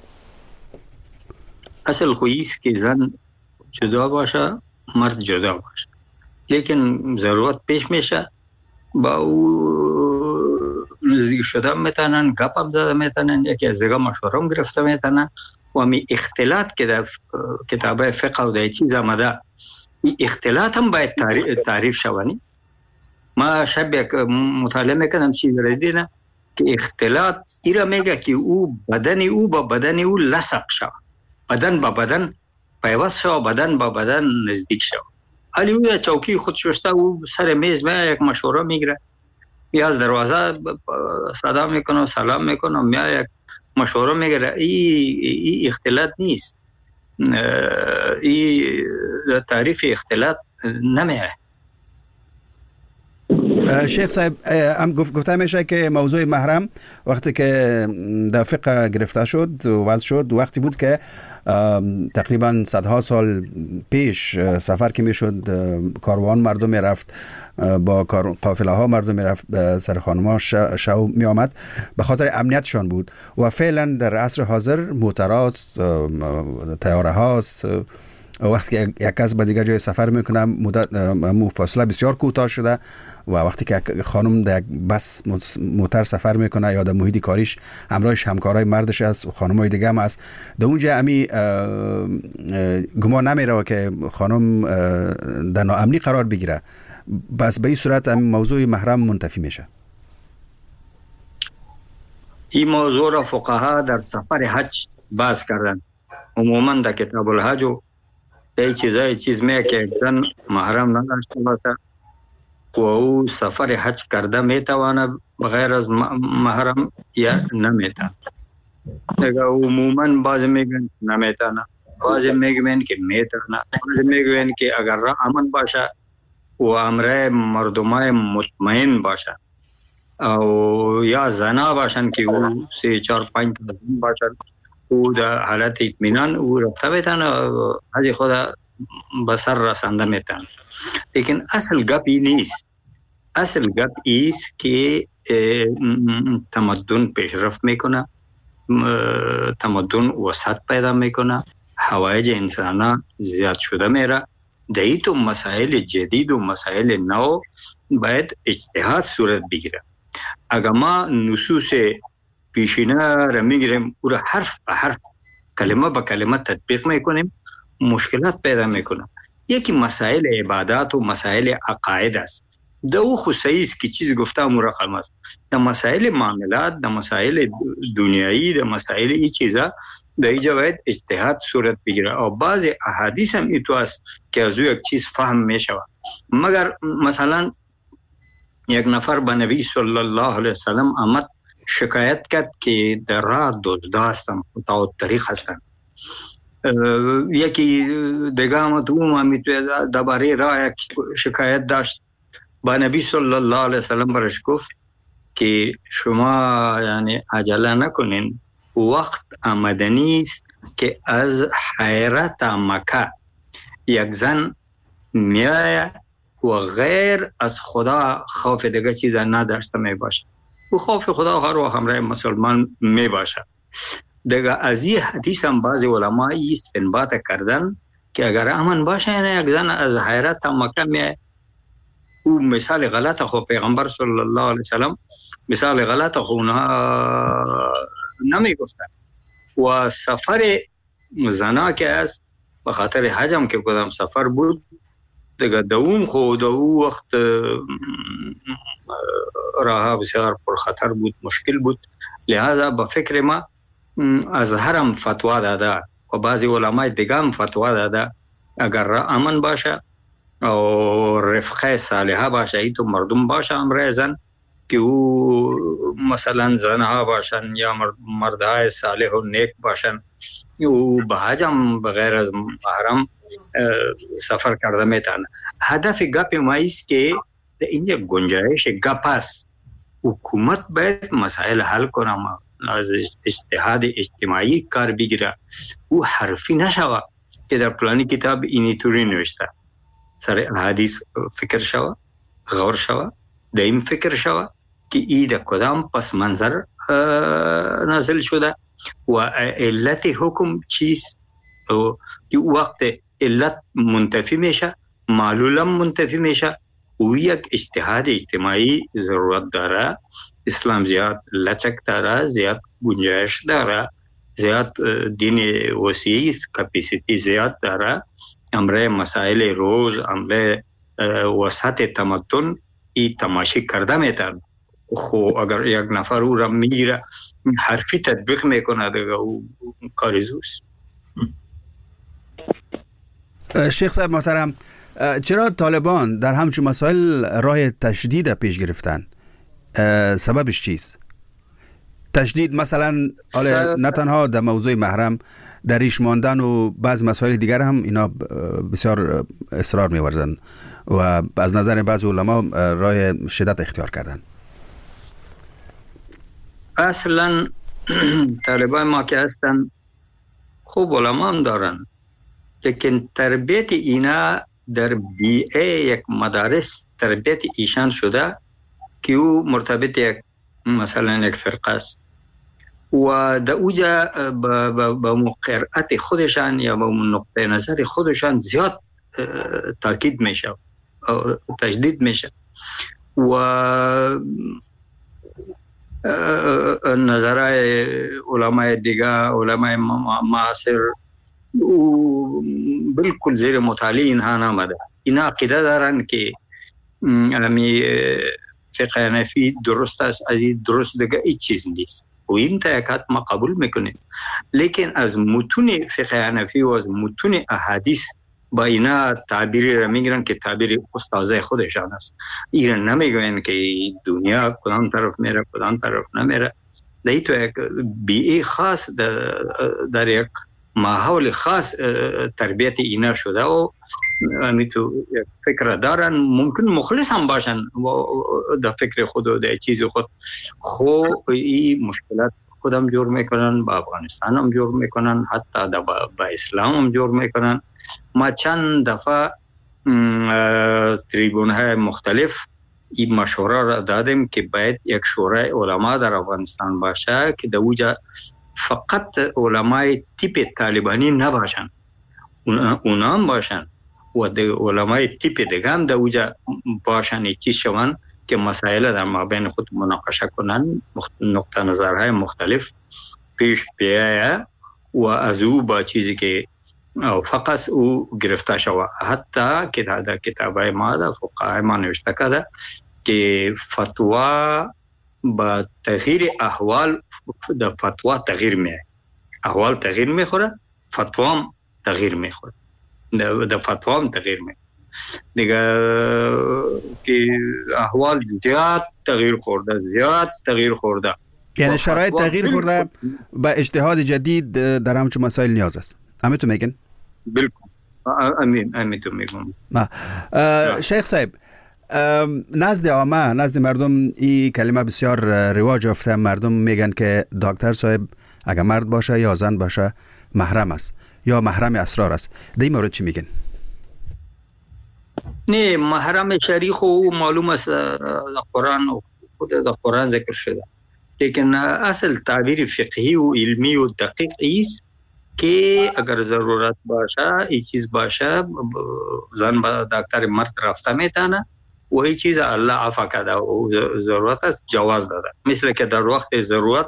اصل خویست که زن جدا باشه، مرد جدا باشه، لیکن ضرورت پیش میشه با او نزدیک شده میتونن، گپ هم زده میتونن، یکی از دیگه مشوره هم گرفته میتونن. و امی اختلاط که در کتاب فقه و در چیز آمده، این اختلاط هم باید تعریف شوانی. ما شب یک مطالعه میکنم چیز را دیدم که اختلاط ایرا میگه که او بدن او با بدن او لصق شود، بدن با بدن پیوست شود، بدن با بدن نزدیک شود. حالی او چوکی خود شسته، او سر میز میاد یک مشوره میگیره، یا از دروازه صدا میکنه، سلام میکنه، میاد یک مشوره میگیره. این اختلاط نیست. این تعریف اختلاط نمیه. شیخ صاحب هم گفته میشه که موضوع محرم وقتی که در فقه گرفته شد و وضع شد، وقتی بود که تقریبا صدها سال پیش سفر که میشد، کاروان مردم میرفت، با قافله ها مردم میرفت سر خانما شو می آمد، به خاطر امنیتشان بود. و فعلا در عصر حاضر موتراست، طیاره هاست، وقتی که یک کس به دیگه جای سفر میکنه مدت فاصله بسیار کوتاه شده و وقتی که خانم در بس موتر سفر میکنه یا در محیط کاریش همراهش همکارای مردش است و خانمای دیگه هم است، در اونجا امی گمان نمیره که خانم در ناامنی قرار بگیره. بس به این صورت موضوع محرم منتفی میشه. این موضوع را فقها در سفر حج باز کردن. عموما در کتاب الحج ای چیز میگه که زن محرم نداشته باشه و او سفر حج کرده میتوانه بغیر از محرم یا نمیتونه. دیگه عموما بعضی میگن نمیتونه، بعضی میگن که میتونه، بعضی میگن که اگر راه امن باشه و امر مردمای مطمئن باشه او یا زنا باشن که او 3 4 5 باشن او در حالت اطمینان او رفته میتونه حج خود به سر رسانده میتونه. لیکن اصل گپ این نیست. اصل گپ ایست که تمدن پیشرفت میکنه، تمدن وسعت پیدا میکنه، حوایج انسان زیاد شده میره. در این تو مسائل جدید و مسائل نو باید اجتهاد صورت بگیره. اگر ما نصوص پیشینه را میگیریم او را حرف به حرف، کلمه به کلمه تطبیق میکنیم، مشکلات پیدا میکنیم. یکی مسائل عبادات و مسائل عقاید است. در او خصوصی است که چیز گفتم رقم است. در مسائل معاملات، در مسائل دنیایی، در مسائل این چیزا در اینجا باید اجتهاد صورت بگیره و بعضی احادیث هم ایتو است که از او یک چیز فهم می شود. مگر مثلا یک نفر به نبی صلی الله علیه وسلم آمد شکایت کرد که در راه دزدا هستند، قطاع طریق هستند. یکی دیگه آمد او درباره راه یک شکایت داشت، با نبی صلی الله علیه وسلم برش گفت که شما یعنی عجله نکنین، وقت آمدنی است که از حیرت مکه یک زن میآید و غیر از خدا خوف دیگه چیز نداشته می باشه و خوف خدا هر وقت همراه مسلمان می باشه. دیگه از این حدیث هم بعضی علمای استنباط کردن که اگر امن باشه یعنی یک زن از حیرت مکه میآید. او مثال غلط خو پیغمبر صلی الله علیه وسلم مثال غلط خو نمی گفتن و سفر زنا که است به خاطر حجم که کدام سفر بود دیگه دوم خود او وقت راه بسیار پر خطر بود، مشکل بود، لہذا به فکر ما از حرم فتوا داده و بعضی علمای دیگه هم فتوا داده اگر راه امن باشه و رفقه صالحه باشه ای تو مردم باشه امرای زن که او مثلا زنها باشن یا مردهای صالح و نیک باشن او به حجم بغیر از محرم سفر کرده میتونه. هدف گپ ما است که اینجا گنجایش گپ است، حکومت باید مسائل حل کنه، از اجتهاد اجتماعی کار بگیره، او حرفی نشوه که در پلانی کتاب اینی طوری نوشته، سر حدیث فکر شوه، غور شوه، دائم فکر شوه که ای در کدام پس منظر نازل شده و علت حکم چیست و وقت علت منتفی میشه معلولم منتفی میشه و یک اجتهاد اجتماعی ضرورت داره. اسلام زیاد لچک داره، زیاد گنجایش داره، زیاد دین وسیع کپیسیتی زیاد داره. امره مسائل روز امره وسط تمدن ای تماشی کرده میتن. خو اگر یک نفر او را میگیره حرفی تطبیق میکنه دیگه او کاریزوست. شیخ صاحب محترم، چرا طالبان در همچون مسائل راه تشدید پیش گرفتن؟ سببش چیست؟ تشدید مثلا نه تنها در موضوع محرم، در ریش ماندن و بعض مسائل دیگر هم اینا بسیار اصرار می‌ورزند و از نظر بعض علما راه شدت اختیار کردن. اصلا طالبان ما که هستن خوب علما هم دارن، لیکن تربیت اینا در بیئه یک مدارس تربیت ایشان شده که او مرتبط یک مثلا یک فرقه است و در اوجا با مقرعت خودشان یا با نقطه نظر خودشان زیاد تاکید میشه تجدید میشه و نظرهای علمای دیگه علمای معاصر بالکل زیر مطالعه اینها نامده. اینا عقیده دارن که علمی فقه حنفی درست است، از این درست دیگه هیچ چیز نیست و این تاکید ما قبول میکنیم، لیکن از متون فقه حنفی و از متون احادیث با اینا تعبیری را میگیرن که تعبیر استاذه خودشان است. اینا نمیگوین که دنیا کدام طرف میره کدام طرف نمیره. در تو یک بیئه خاص در یک ماحول خاص تربیت اینا شده و تو فکر دارن، ممکن مخلص هم باشن در فکر خود و در چیز خود، خو این مشکلات خودم جور میکنن، با افغانستان هم جور میکنن، حتی با اسلام هم جور میکنن. ما چند دفعه تریبون های مختلف این مشوره را دادیم که باید یک شورای علما در افغانستان باشه که در اوجا فقط علمای تیپ طالبانی نباشن، اونا هم باشن و علمای تیپ دیگه هم در اوجا باشن، چیز شوند که مسائل در مابین خود مناقشه کنن، نقطه نظرهای مختلف پیش بیایه و از او با چیزی که فقط او گرفته شود. حتی که در کتابای ما در فقهای ما نوشته کرده که فتوا با تغییر احوال در فتوا تغییر میه. احوال تغییر میخوره، فتوام تغییر میخوره، د فتوام تغییر میخوره دیگه که احوال زیاد تغییر خورده یعنی شرایط تغییر خورده به اجتهاد جدید در همچون مسائل نیاز است. همین تو میگن؟ بالکل همین تو میگم. شیخ صاحب، نزد عامه، نزد مردم این کلمه بسیار رواج یافته. مردم میگن که دکتر صاحب اگر مرد باشه یا زن باشه محرم است یا محرم اسرار است. در این مورد چی میگن؟ نه، محرم شریح و معلوم است در قرآن و خود در قرآن ذکر شده، لیکن اصل تعبیر فقهی و علمی و دقیق است که اگر ضرورت باشه این چیز باشه زن با دکتر مرد رفته میتونه و این چیز الله عفا کرده و ضرورت است جواز داده. مثل که در وقت ضرورت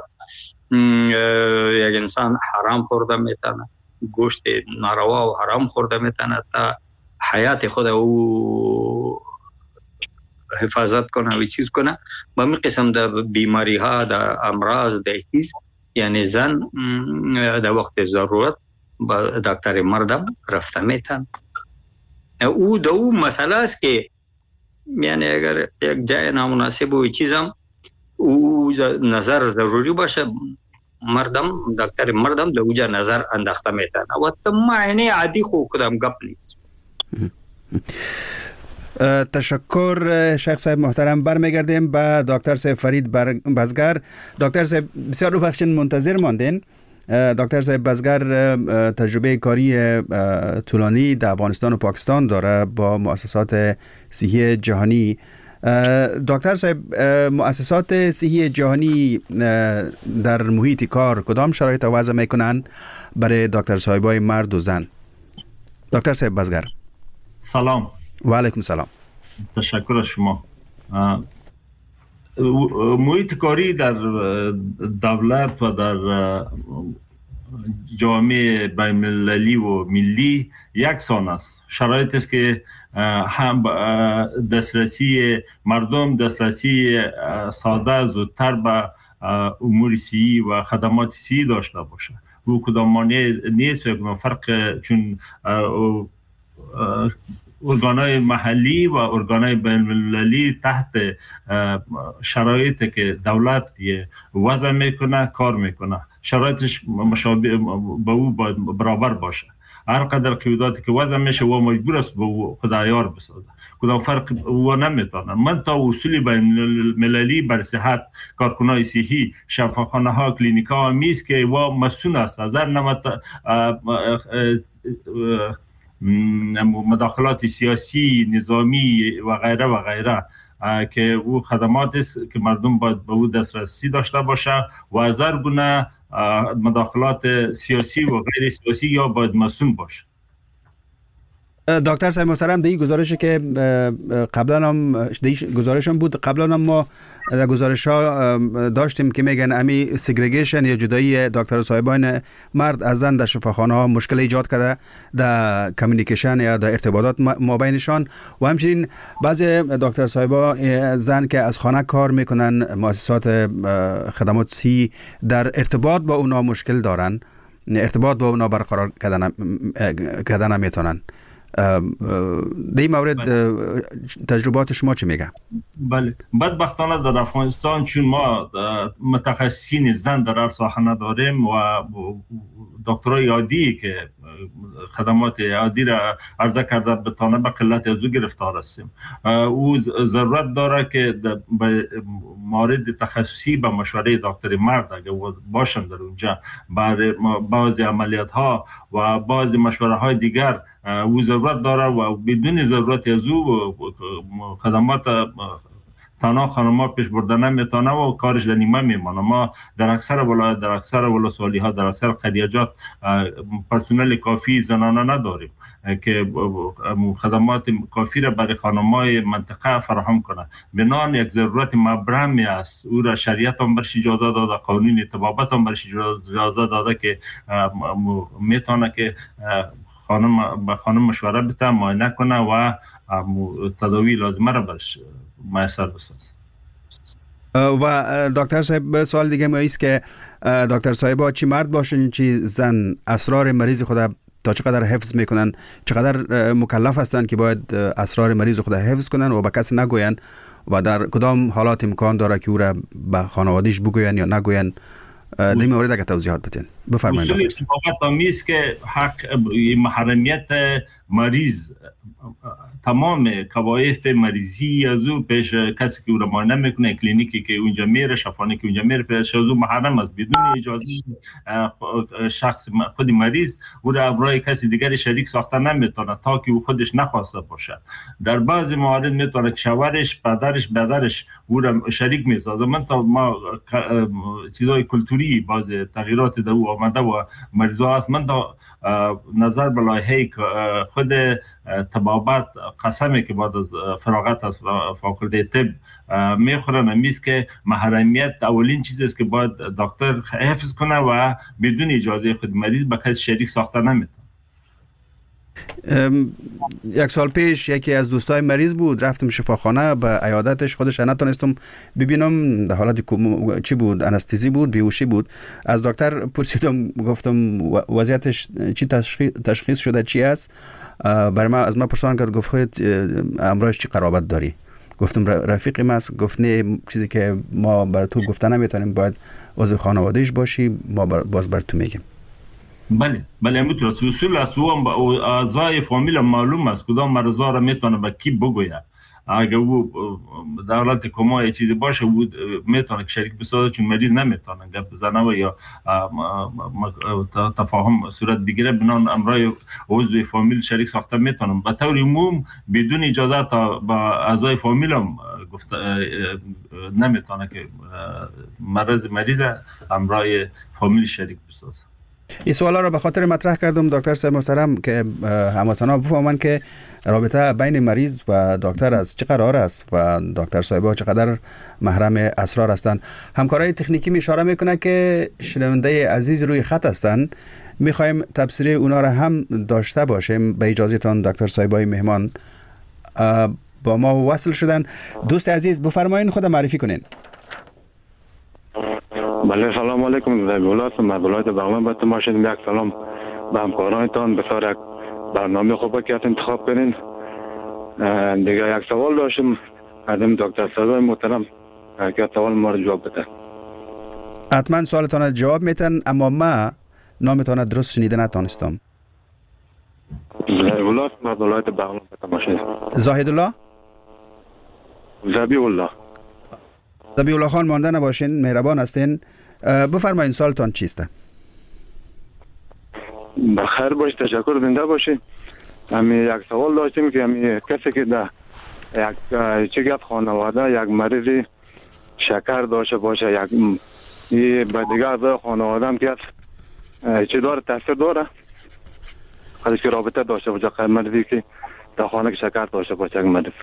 یک انسان حرام خورده میتونه، گوشت ناروا و حرام خورده میتونه تا حیات خود او حفاظت کنه و چیز کنه. با می قسم در بیماری ها، در امراض، در چیز یعنی زن در وقت ضرورت با دکتر مردم رفته میتن. او دو مسئله است که یعنی اگر یک جای نامناسب و چیزم او نظر ضروری باشه، مردم دکتر مردم در اوجا نظر انداخته میتن و تماعنی عادی خو کدام گپ نیست. تشکر شیخ صاحب محترم. برمیگردیم به دکتر صاحب فرید بزگر. دکتر صاحب بسیار ببخشید منتظر ماندین. دکتر صاحب بزگر تجربه کاری طولانی در افغانستان و پاکستان داره با مؤسسات صحی جهانی. دکتر صاحب، مؤسسات صحی جهانی در محیط کار کدام شرایط وضع میکنند برای دکتر صاحبای مرد و زن؟ دکتر صاحب بزگر. سلام. و علیکم سلام. تشکر از شما. محیط کاری در دولت و در جامعه بین‌المللی و ملی یکسان است. شرایط است که هم دسترسی مردم، دسترسی ساده زودتر به امور صحی و خدمات صحی داشته باشه. او کدام مانع نیست و کدام فرق، چون ارگانهای محلی و ارگانهای بین‌المللی تحت شرایطی که دولت وضع میکنه کار میکنه، شرایطش مشابه با او برابر باشه. هر قدر قیوداتی که وضع میشه و مجبور است به خدایار بسازه، کدام فرق و نمیتونه. من تا اصول بین‌المللی بر صحت کارکنای صحی، شفاخانه ها، کلینیک ها میست که و مسئول است از هر مداخلات سیاسی، نظامی و غیره و غیره، که او خدمات است که مردم باید به او دسترسی داشته باشه و از هر گونه مداخلات سیاسی و غیر سیاسی یا باید مسئول باشه. دکتر صاحب محترم، در این گزارشی که قبلا هم گزارش هم بود، قبلا هم ما در گزارش ها داشتیم که میگن امی سگریگیشن یا جدایی دکتر صاحبان مرد از زن در شفاخانه ها مشکل ایجاد کرده در کمیونیکیشن یا در ارتباطات مابینشان و همچنین بعضی دکتر صاحبا زن که از خانه کار میکنن، مؤسسات خدمات صحی در ارتباط با اونا مشکل دارن، ارتباط با اونا برقرار کردن نمیتونن. در این مورد تجربات شما چی میگه؟ بله، بدبختانه در افغانستان چون ما متخصصین زن در هر ساحه نداریم و دکترای عادی که خدمات عادی را عرضه کرده بتانه به قلت از او گرفتار هستیم. او ضرورت داره که به مورد تخصصی به مشوره دکتر مرد اگر باشن در اونجا برای بعضی عملیات ها و بعضی مشوره های دیگر او ضرورت داره و بدون ضرورت از او خدمات تنها خانم‌ها پیش برده نمیتونه و کارش در نیمه میمانه. ما در اکثر ولایت، در اکثر ولسوالی ها، در اکثر قریجات پرسنل کافی زنانه نداریم که خدمات کافی را برای خانم‌های منطقه فراهم کنه. بنان یک ضرورت مبرمی است. او را شریعت هم برش اجازه داده، قانون طبابت هم برش اجازه داده که میتونه که خانم مشوره بده، معاینه کنه و تداوی لازمه را برش میسر بسازه. و دکتر صاحب سوال دیگه ما است که دکتر صاحبا چی مرد باشن چی زن اسرار مریض خود تا چقدر حفظ میکنن، چقدر مکلف هستند که باید اسرار مریض خود حفظ کنن و به کسی نگوین و در کدام حالات امکان داره که او را به خانواده‌اش بگوین یا نگوین؟ در مورد اگه توضیحات بدین بفرمایید. اصول اتفاقات آمیز که حق محرمیت مریض تمام کوایف مریضی از او پیش کسی که او را معاینه میکنه، کلینیکی که اونجا میره، شفاخانه که اونجا میره پیش از او محرم است. بدون اجازه شخص خود مریض او را برای کسی دیگری شریک ساخته نمیتونه تا که او خودش نخواسته باشه. در بعضی موارد میتونه که شوهرش، پدرش، برادرش او را شریک میسازه. من تا ما چیزای کلتوری باز تغییرات در او آمده و مریضا هست، من تا نظر به لایحه خود طبابت قسمی که بعد از فراغت از فاکولته طب میخورن امیست که محرمیت اولین چیزی است که باید دکتر حفظ کنه و بدون اجازه خود مریض به کسی شریک ساخته نمیتونه. یک سال پیش یکی از دوستای مریض بود، رفتم شفاخانه به عیادتش، خودش نتونستم ببینم، در حالت چی بود، انستزی بود، بیهوشی بود. از دکتر پرسیدم، گفتم وضعیتش چی تشخیص شده، چی است؟ برای ما از ما پرسان کرد، گفت خودت امراض چی قرابت داری؟ گفتم رفیقم است. گفت نه، چیزی که ما بر تو گفته نمیتونیم، باید عضو خانواده‌اش باشی، ما باز بر تو میگیم. بله همینطور است. اصول است و اعضای فامیل معلوم است کدام مرضا را میتونه به کی بگوید. اگه او در حالت کما چیزی باشه او میتونه که شریک بسازه، چون مریض نمیتونه گپ بزنه و یا تفاهم صورت بگیره. بنان امرای عضو فامیل شریک ساخته میتونم. به طور عموم بدون اجازه تا با اعضای فامیل هم گفته نمیتونه که مریض امرای فامیل شریک بسازه. این سوالا رو به خاطر مطرح کردم دکتر صاحب محترم که هموطنان بفهمن که رابطه بین مریض و دکتر از چه قرار است و دکتر صاحبا چقدر محرم اسرار هستند. همکارای تکنیکی می اشاره میکنه که شنونده عزیز روی خط هستند، میخوایم تبصره اونا را هم داشته باشیم. به اجازهتان دکتر صاحبای مهمان با ما وصل شدن. دوست عزیز بفرمایید خود معرفی کنین. بله سلام علیکم. زبیولات مدولات بغلان باید ماشین یک سلام به همکارانتان. بسیار یک برنامه خوبه که انتخاب کنین. دیگه یک سوال داشتم ادم دکتر صاحب محترم که سوال ما رو جواب بده. حتما سوالتان جواب میتن، اما ما نامتان درست شنیده نتانستم. زبیولات مدولات بغلان باید ماشین. زاهد الله؟ زبیولله. زبیولله خان مانده نباشین، مهربان هستین. بفرمایید سوالتان چیسته؟ بخیر باش، تشکر زنده باشی. امی یک سوال داشتیم که امی کسی که در یک چگت خانواده یک مریض شکر داشته باشه، یک به دیگه اعضای خانواده هم که چی داره، تاثیر داره خودش که رابطه داشته باشه مریضی که در خانه که شکر داشته باشه یک مریض؟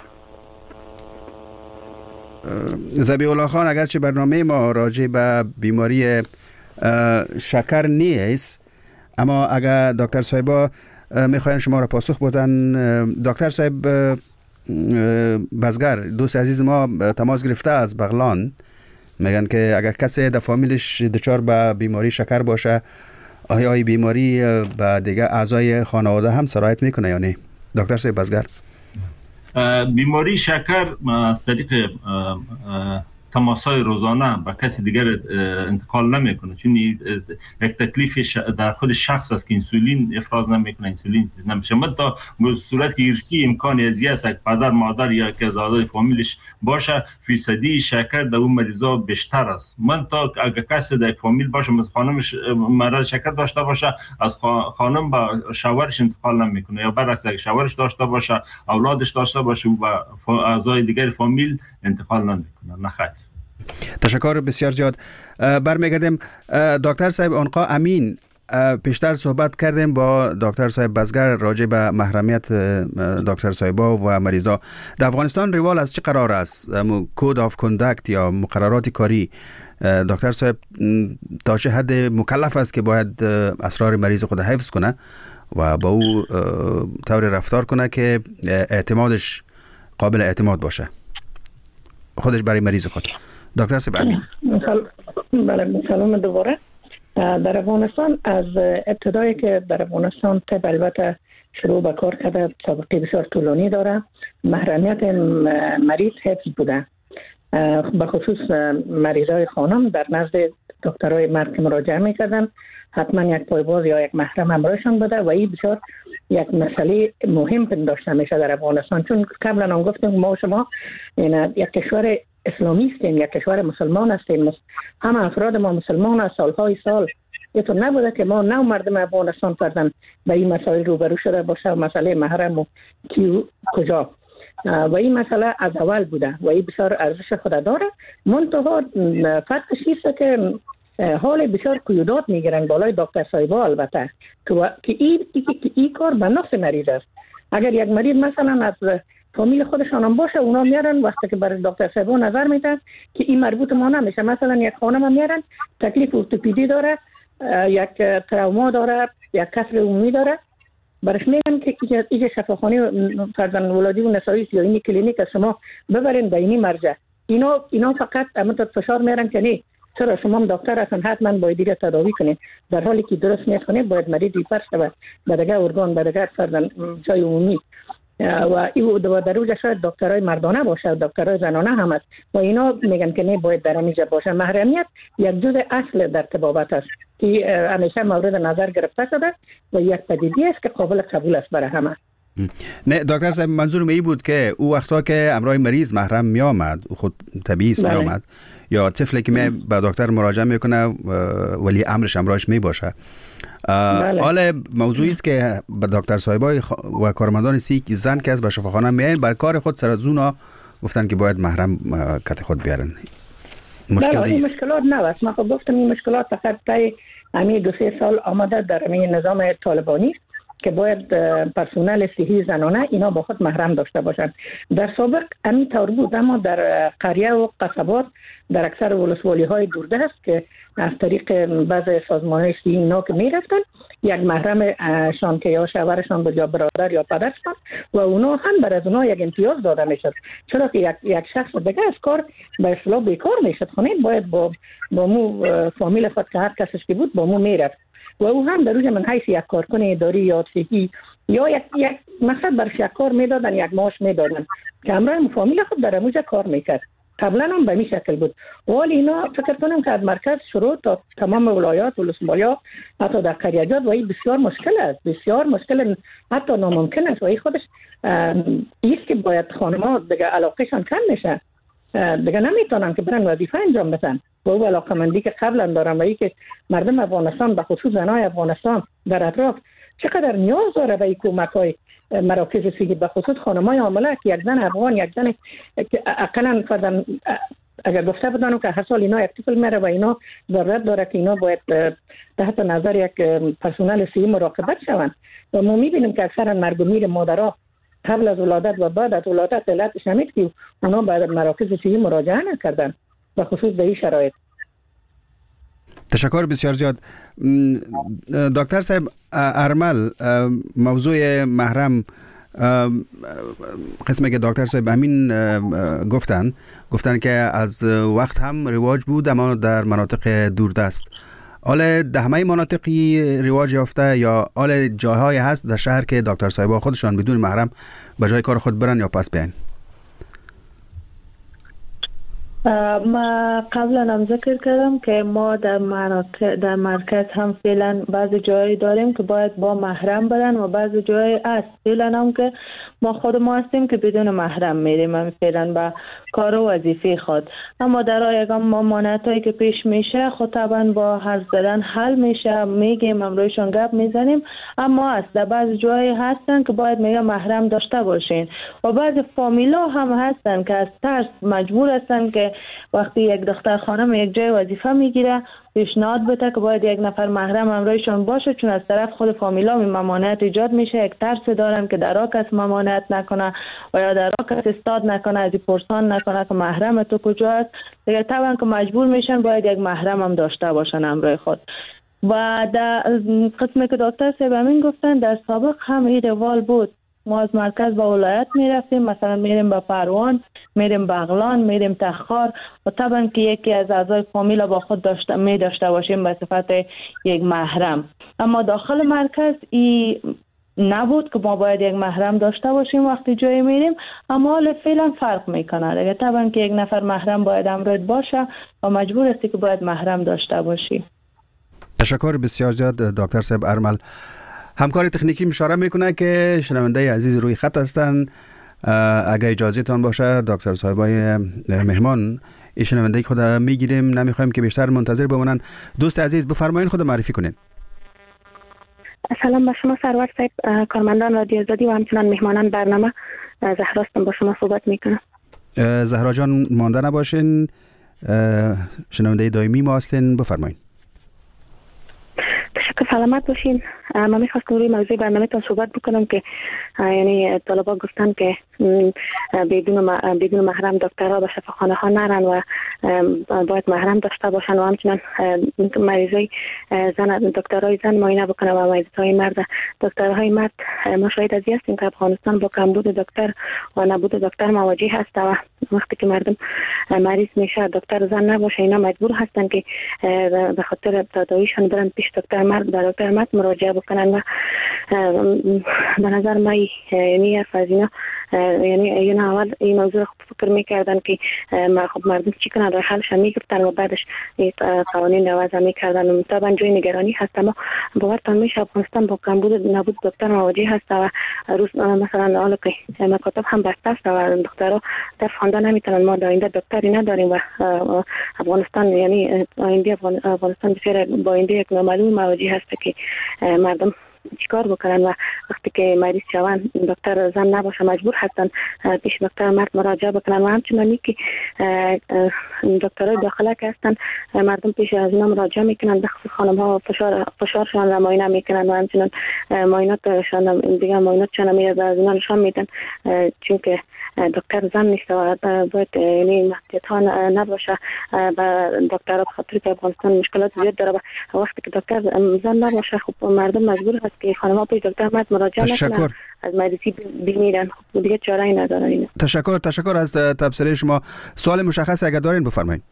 زبیولله خان، اگرچه برنامه ما راجع به بیماری شکر نیست، اما اگر دکتر صاحبا میخواین شما را پاسخ بدن. دکتر صاحب بزگر، دوست عزیز ما تماس گرفته از بغلان، میگن که اگر کسی در فامیلش دچار به بیماری شکر باشه، آیا این بیماری به دیگه اعضای خانواده هم سرایت میکنه یا نه؟ دکتر صاحب بزگر. بیماری شکر از طریق تماسای روزانه با کسی دیگر انتقال نمیکنه، چون یک تکلیف در خود شخص است که انسولین افراز نمیکنه، انسولین نمیشه. من تا صورت ارثی امکان ازی است که پدر مادر یا که از اعضای فامیلش باشه، فیصدی شکر در اون مریضا بیشتر است. من تا اگه کسی در فامیل باشه مثل خانمش مرض شکر داشته باشه، از خانم با شوهرش انتقال نمیکنه، یا برعکس اگه شوهرش داشته باشه اولادش داشته باشه و با اعضای دیگر فامیل انتقال نمیکنه. نخیر. تشکر بسیار زیاد. برمیگردیم دکتر صاحب آنقا امین. پیشتر صحبت کردیم با دکتر صاحب بزگر راجع به محرمیت دکتر صاحبا و مریضا. در افغانستان روال از چه قرار است؟ کود آف کندکت یا مقررات کاری دکتر صاحب تا چه حد مکلف است که باید اسرار مریض خود حفظ کنه و با او طور رفتار کنه که اعتمادش قابل اعتماد باشه خودش برای مریض خود؟ دکتر صاحب امین. بله، سلام دوباره. در افغانستان از ابتدایی که در افغانستان طب البته شروع به کار کرده سابقه بسیار طولانی داره. محرمیت مریض حفظ بوده، به خصوص مریضای خانم در نزد دکترای مرد که مراجعه میکردن حتما یک پایباز یا یک محرم همراهشان بوده و این بسیار یک مسئله مهم پنداشته میشه در افغانستان، چون قبلا هم گفتیم ما و شما یک کشور اسلامی هستیم، یک کشور مسلمان هستیم، همه افراد ما مسلمان هست. سالهای سال اینطور نبوده که ما نو مردم افغانستان کردن به این مسائل روبرو شده باشه، مسئله محرم و کی کجا، و این مسئله از اول بوده و این بسیار ارزش خود داره. منتها فرقش است که حال بسیار قیودات میگیرن بالای دکتر صاحبا البته که این کار به نفع مریض است. اگر یک مریض مثلا از فامیل خودشان هم باشه، اونا میارن وقتی که برای دکتر صاحبا نظر میدن که این مربوط ما نمیشه، مثلا یک خانم هم میارن تکلیف ارتوپدی داره، یک تروما داره، یک کسر عمومی داره، برش میگن که اینجا شفاخانه فرزند ولادی و نسایی یا این کلینیک شما ببرین به اینی مرجع. اینا فقط امروز فشار میارن که نه، چرا شما هم دکتر هستن حتما باید دیگه تداوی کنید، در حالی که درست نیست کنید باید مریض ریفر شود به دیگه ارگان، به دیگه فرزند جای عمومی و این در اوج شاید دکترای مردانه باشه، دکترای زنانه هم است و اینا میگن که نه باید در اینجا باشه. محرمیت یک جزء اصل در طبابت است که همیشه مورد نظر گرفته شده و یک پدیده است که قابل قبول است برای همه. نه دکتر صاحب، منظورم این بود که او وقتا که امرای مریض محرم می آمد، خود طبیعی است می آمد، یا طفلی که به دکتر مراجعه میکنه ولی امرش امرایش می باشه. حالا موضوعی است که به دکتر صاحبای و کارمندان سیک زن که از به شفاخانه میاین بر کار خود سر از اونا گفتن که باید محرم کت خود بیارن. مشکل این مشکلات نوست. من خب گفتم این مشکلات فقط تا همین 2-3 سال آمده در همین نظام طالبانی که باید پرسنل صحی زنانه اینا با خود محرم داشته باشند. در سابق همین طور بود، اما در قریه و قصبات در اکثر ولسوالی های دوردست که از طریق بعض سازمان صحی اینا که میرفتن یک محرم شان که یا شوهرشان بود یا برادر یا پدرشان و اونا هم بر از اونا یک امتیاز داده میشد، چرا که یک شخص دیگه از کار به اصطلاح بیکار میشد خونه، باید با مو فامیل خود که هر کسش که بود با مو میرفت و او هم در روز من حیث یک کارکن اداری یا صحی یا یک مقصد برش یک کار میدادن، یک معاش میدادن که همراه فامیل خود در اموجه کار میکرد. قبلا هم به این شکل بود. ولی اینا فکر کنم که از مرکز شروع تا تمام ولایات و ولسوالی‌ها حتی در قریه‌جات و این بسیار مشکل است، بسیار مشکل، حتی ناممکن است و این خودش ایست که باید خانم‌ها دیگه علاقهشان کم میشه، دیگه نمیتونن که برن وظیفه انجام بدن و او علاقه‌مندی که قبلا دارن و این که مردم افغانستان به خصوص زنای افغانستان در اطراف چقدر نیاز داره به این کمک‌های مراکز صحی، به خصوص خانم‌های حامله که یک زن افغان، یک زن که اقلا فرضاً اگر گفته بدانم که هر سال اینا یک طفل میره و اینا ضرورت داره که اینا باید تحت نظر یک پرسنل صحی مراقبت شوند و ما می‌بینیم که اکثرا مرگ و میر مادرها قبل از ولادت و بعد از ولادت علتش همین که اونا به مراکز صحی مراجعه نکردن به خصوص به این شرایط. تشکر بسیار زیاد. دکتر صاحب ارمل، موضوع محرم قسمی که دکتر صاحب همین گفتن که از وقت هم رواج بود اما در مناطق دوردست. حالا در همه مناطقی رواج یافته یا حالا جاهای هست در شهر که دکتر صاحبا خودشان بدون محرم به جای کار خود برن یا پس بیاین؟ ما قبلا هم ذکر کردم که ما در مرکز هم فعلا بعضی جایی داریم که باید با محرم برن و بعضی جایی هست فعلا هم که ما خود ما هستیم که بدون محرم میریم هم فعلا به کار و وظیفه خود. اما در آیگام ما مانعاتی که پیش میشه خود طبعا با حرف زدن حل میشه، میگیم امرویشون گپ میزنیم، اما است در بعضی جایی هستن که باید میگه محرم داشته باشین و بعضی فامیلا هم هستن که از ترس مجبور هستن که وقتی یک دختر خانم یک جای وظیفه میگیره پیشنهاد بده که باید یک نفر محرم همراهشون باشه، چون از طرف خود فامیلا ممانعت ایجاد میشه، یک ترس دارن که در کس ممانعت نکنه و یا در کس استاد نکنه، از پرسان نکنه که محرم تو کجا است، دیگه طبعا که مجبور میشن باید یک محرم هم داشته باشن همراه خود. و در قسمی که دکتر صاحب همین گفتن در سابق هم این روال بود ما از مرکز به ولایت میرفتیم، مثلا میریم به پروان، میریم بغلان، میریم تخار و طبعا که یکی از اعضای فامیل با خود داشته باشیم به صفت یک محرم. اما داخل مرکز نبود که ما باید یک محرم داشته باشیم وقتی جایی میریم، اما حال فعلا فرق میکنه دیگه. طبعا که یک نفر محرم باید امروز باشه و مجبور هستی که باید محرم داشته باشی. تشکر بسیار زیاد دکتر صاحب ارمل. همکار تکنیکی اشاره میکنه که شنونده عزیز روی خط هستن. اگه اجازه تان باشه دکتر صاحبای مهمان این شنونده خود میگیریم، نمیخوایم که بیشتر منتظر بمونن. دوست عزیز بفرمایید خود معرفی کنین. سلام به شما سرور صاحب، کارمندان رادیو آزادی و همچنان مهمانان برنامه. زهرا هستم، با شما صحبت میکنم. زهرا جان مانده نباشین، شنونده دائمی ما هستین، بفرمایید. تشکر، سلامت باشین. من میخواستم روی موضوع برنامه تا صحبت بکنم که یعنی طلبا گفتن که بدون محرم دکترها به شفاخانه ها نرن و باید محرم داشته باشن و همچنان مریضای دکترهای زن معاینه بکنن و مریضای مرد. دکترهای مرد ما شاهد از این هستیم که افغانستان با کمبود دکتر و نبود دکتر مواجه هست و وقتی که مردم مریض میشه دکتر زن نباشه، اینا مجبور هستن که به خاطر تداویشان برن پیش دکتر مرد، به دکتر مرد مراجعه بکنن و به نظر من یعنی حرف از اینا یعنی اینا اول این موضوع فکر میکردن که خب مردم چی کنن، راه حلش میگرفتن و بعدش قوانین وضع میکردن و طبعا جای نگرانی هست. اما باورتان میشه افغانستان با کمبود نبود دکتر مواجه هست و روز مثلا حالا که مکاتب هم بسته است و دکترها در خانه نمیتونن. ما در آینده دکتری نداریم و افغانستان یعنی آینده افغانستان بسیار با آینده یک نامعلوم مواجه هست که مردم چیکار بکنن و وقتی که مریض شون دکتر زن نباشه مجبور هستن پیش دکتر مرد مراجعه بکنن و همچنانی که دکترای داخله که هستن مردم پیش از اینا مراجعه میکنن، بخصوص خانم ها فشارشان را معاینه میکنن و همچنان معایناتشان دیگه معایناتشان میره از اینا نشان میدن، چون که دکتر زن نیست و باید یعنی محدودیت ها نباشه و دکتر به خاطر که افغانستان مشکلات زیاد داره و وقتی که دکتر زن نباشه خب مردم مجبور هست که خانم ها پیش دکتر مرد مراجعه نکنن، از مریضی بمیرن. خب دیگه چاره‌ای ندارن اینا. تشکر از تبصره شما. سوال مشخص اگر دارین بفرمایید.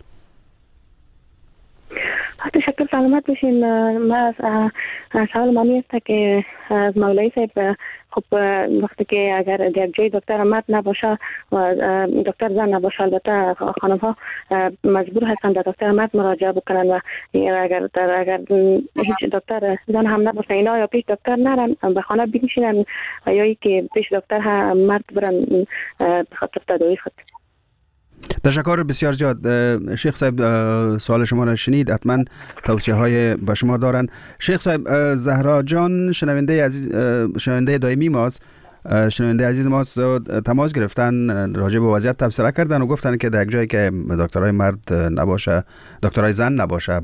تشکر، سلامت باشین. من سوال من است که از مولوی صاحب خب وقتی که اگر در جای دکتر مرد نباشه و دکتر زن نباشه البته خانم ها مجبور هستند به دکتر مرد مراجعه بکنن و اگر هیچ دکتر زن هم نباشه اینا یا پیش دکتر نرن به خانه بنشینن و یا که پیش دکتر مرد برن به خاطر تداوی خود. تشکر بسیار زیاد. شیخ صاحب سوال شما را شنید، حتما توصیه های به شما دارن. شیخ صاحب، زهرا جان شنونده دائمی ماست، شنونده عزیز ماست، تماس گرفتن راجع به وضعیت تبصره کردن و گفتن که در یک جایی که دکترای مرد نباشه، دکترای زن نباشه،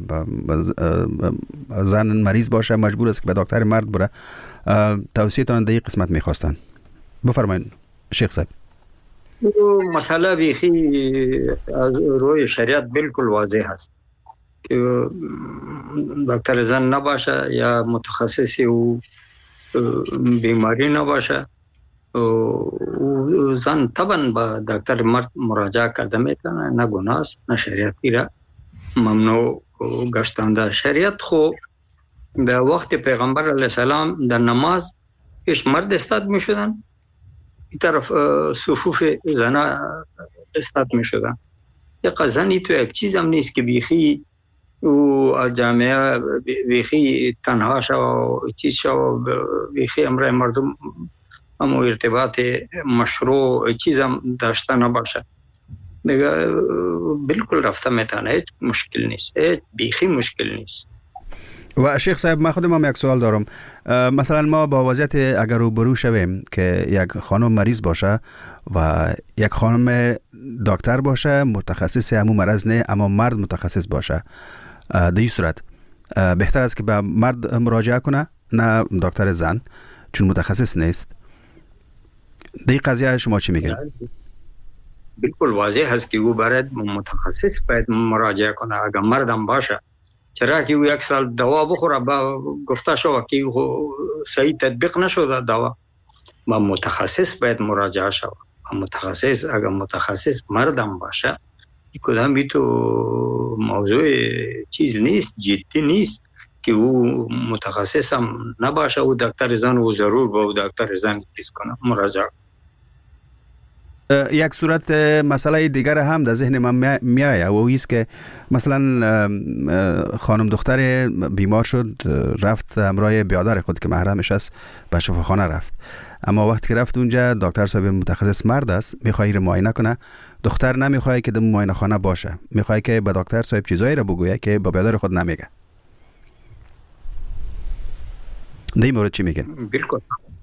زن مریض باشه مجبور است که به دکتر مرد بره. توصیه تان در این قسمت میخواستن، بفرمایید شیخ صاحب. مسئله بیخی از روی شریعت بالکل واضح هست که دکتر زن نباشه یا متخصصی و بیماری نباشه و زن طبعا با دکتر مرد مراجعه کرده میتونه، نه گناه است نه شریعتی را ممنوع گشتنده. شریعت خو در وقت پیغمبر علیه السلام در نماز پیش مرد استاد می شدن، این طرف صفوف زنها استاد می شدن. یک زنی تو یک چیز هم نیست که بیخی او از جامعه بیخی تنها شو چیز شو بیخی امرای مردم هم ارتباط مشروع چیز هم داشته نباشه. بالکل رفته میتونه، هیچ مشکل نیست، هیچ بیخی مشکل نیست. و شیخ صاحب من خودم یک سوال دارم. مثلا ما با وضعیت اگر روبرو شویم که یک خانم مریض باشه و یک خانم دکتر باشه متخصص همون مرض نه اما مرد متخصص باشه، در این صورت بهتر است که به مرد مراجعه کنه نه دکتر زن چون متخصص نیست؟ در این قضیه شما چی میگین؟ بالکل واضح هست که او باید متخصص باید مراجعه کنه. اگر مردم باشه چرا که او یک سال دوا بخوره با گفته شو که صحیح تطبیق نشده دوا با متخصص باید مراجعه شود. متخصص اگر متخصص مردم باشه کدام بی تو موضوع چیز نیست، جدی نیست که او متخصص هم نباشه و دکتر زن و ضرور با دکتر زن چیز کنه مراجعه. یک صورت مسئله دیگر هم در ذهن من میآید و است که مثلا خانم دختر بیمار شد، رفت همراه برادر خود که محرمش است به شفاخانه رفت، اما وقتی که رفت اونجا دکتر صاحب متخصص مرد است، میخواد رو معاینه کنه، دختر نمیخواد که در معاینه خانه باشه، میخواد که به دکتر صاحب چیزایی را بگویه که به برادر خود نمیگه. در این مورد چی میگن؟ بالکل.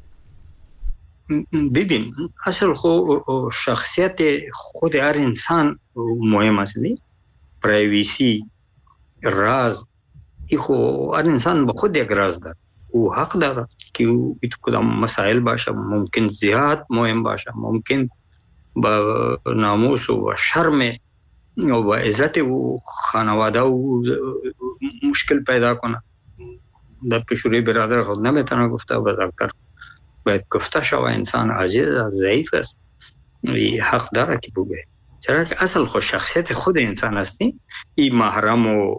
ببین اصل شخصیت خود هر انسان مهم است، نه؟ پرایویسی، راز، ای خو هر انسان به خود یک راز داره. او حق داره که او کدام مسائل باشه، ممکن زیاد مهم باشه، ممکن با ناموس و شرم و با عزت و خانواده و مشکل پیدا کنه. در پیشوری برادر خود نمیتونه گفته و دکتر باید گفته شو انسان عاجز است، ضعیف است، حق داره که بگه. چرا که اصل خود شخصیت خود انسان هستی. این محرم و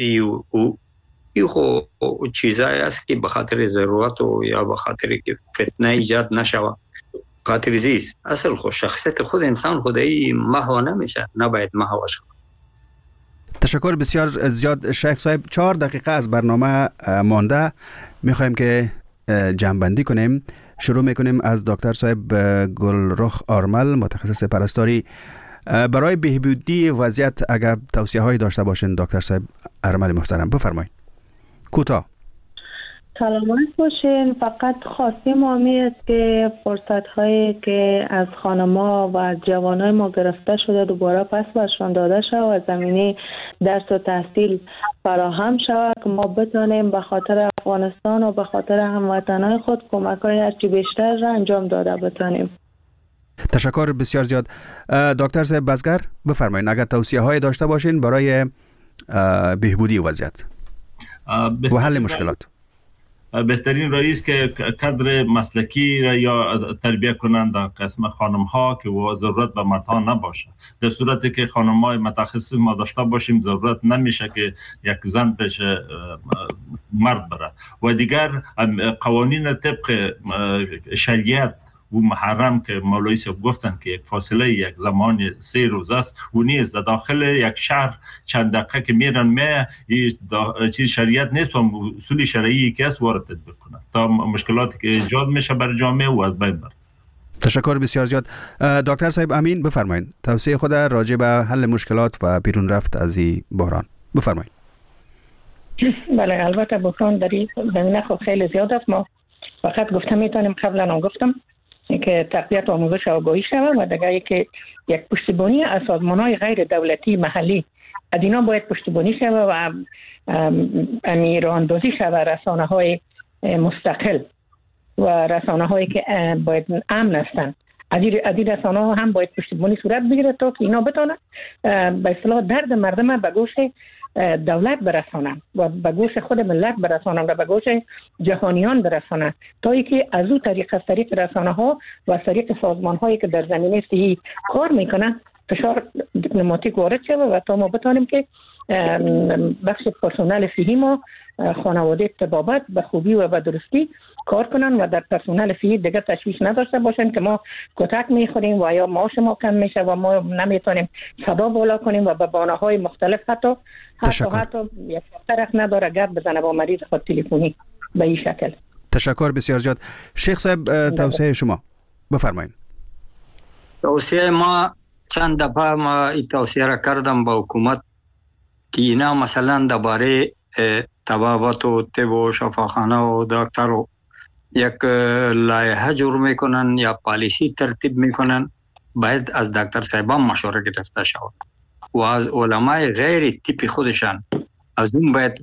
این خود چیزایی است که به خاطر ضرورت و یا به خاطر که فتنه ایجاد نشوه، خاطر زیست. اصل خود شخصیت خود انسان خودی محو نمیشه، نباید محو شد. تشکر بسیار زیاد شیخ صاحب. 4 دقیقه از برنامه مانده، میخوایم که جمع‌بندی کنیم. شروع میکنیم از دکتر صاحب گلرخ آرمل، متخصص پرستاری. برای بهبودی وضعیت اگر توصیه هایی داشته باشین دکتر صاحب آرمل محترم بفرمایید. کوتاه. سلامت باشین. فقط خواستیم آمی است که فرصت هایی که از خانما و از جوانای ما گرفته شده دوباره پس برشان داده شد و زمینه درس و تحصیل فراهم شود که ما بتانیم به خاطر افغانستان و به خاطر هموطنان خود کمک های هرچی بیشتر را انجام داده بتانیم. تشکر بسیار زیاد. دکتر صاحب بزگر بفرمایید اگر توصیه هایی داشته باشین برای بهبودی وضعیت و حل مشکلات. بهترین رئیس که کادر مسلکی یا تربیت کنند قسم خانم ها که ضرورت به مردان نباشه. در صورتی که خانم های متخصص ما داشته باشیم ضرورت نمیشه که یک زن پیش مرد بره. و دیگر قوانین طبق شریعت و محرم که مولوی صاحب گفتن که یک فاصله یک زمان 3 روز است و نیز در داخل یک شهر چند دقیقه که میرن چیز شریعت نیست و اصول شرعی که است وارد تطبیق کنند تا مشکلاتی که ایجاد میشه بر جامعه و از بین بره. تشکر بسیار زیاد. دکتر صاحب امین بفرمایید توصیه خود راجع به حل مشکلات و بیرون رفت از این بحران بفرمایید. بله البته بحران در این زمینه خیلی زیاد است. ما فقط گفتم میتونیم قبلا هم گفتم که تقویت و آموزش و آگاهی شود و دیگه که یک پشتیبانی از سازمان‌های غیر دولتی محلی از اینا باید پشتیبانی شود و راه‌اندازی شود رسانه‌های مستقل و رسانه‌هایی که باید امن هستند. از این رسانه‌ها هم باید پشتیبانی صورت بگیره تا که اینا بتونن به اصطلاح درد مردم به گوش دولت برسانن و به گوش خود ملت برسانن و به گوش جهانیان برسانن تا اینکه از اون طریق از طریق رسانه ها و از طریق سازمان هایی که در زمینه صحی کار میکنن فشار دیپلماتیک وارد شود و تا ما بتانیم که بخش پرسنل صحی ما خانواده طبابت به خوبی و به درستی کار کنن و در پرسنل صحی دیگه تشویش نداشته باشن که ما کتک میخوریم و یا معاش ما کم میشه و ما نمیتونیم صدا بالا کنیم و به بانه‌های مختلف حتی یک طرف نداره گپ بزنه با مریض خود تلفنی به این شکل. تشکر بسیار زیاد. شیخ صاحب توصیه شما بفرمایید. توصیه ما چند دفعه ما این توصیه را کردم با حکومت که اینا مثلا درباره طبابت و طب و شفاخانه و دکتر و یک لایحه جور میکنن یا پالیسی ترتیب میکنن باید از دکتر صاحبان مشوره گرفته شود و از علمای غیر تیپی خودشان از اون باید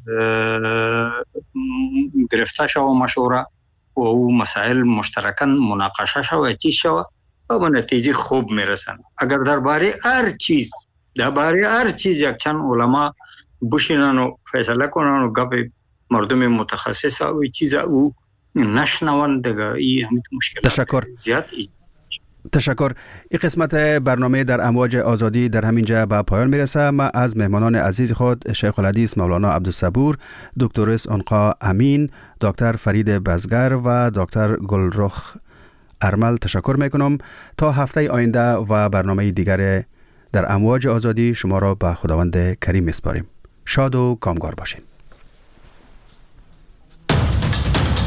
گرفته شود مشوره و او مسائل مشترکاً مناقشه شود چیز شود و به نتیجه خوب میرسن. اگر درباره هر چیز یک چند علما بشینن و فیصله کنن و گپ مردم متخصص و چیز او نشنوان دیگه این همین مشکلات تشکر. زیاد تشکر. این قسمت برنامه در امواج آزادی در همینجا به پایان میرسه. ما از مهمانان عزیز خود شیخ الحدیث مولانا عبدالصبور، دکتر عنقا امین، دکتر فرید بزگر و دکتر گلرخ ارمل تشکر میکنم. تا هفته آینده و برنامه دیگر در امواج آزادی شما را به خداوند کریم میسپاریم. شاد و کامگار باشین.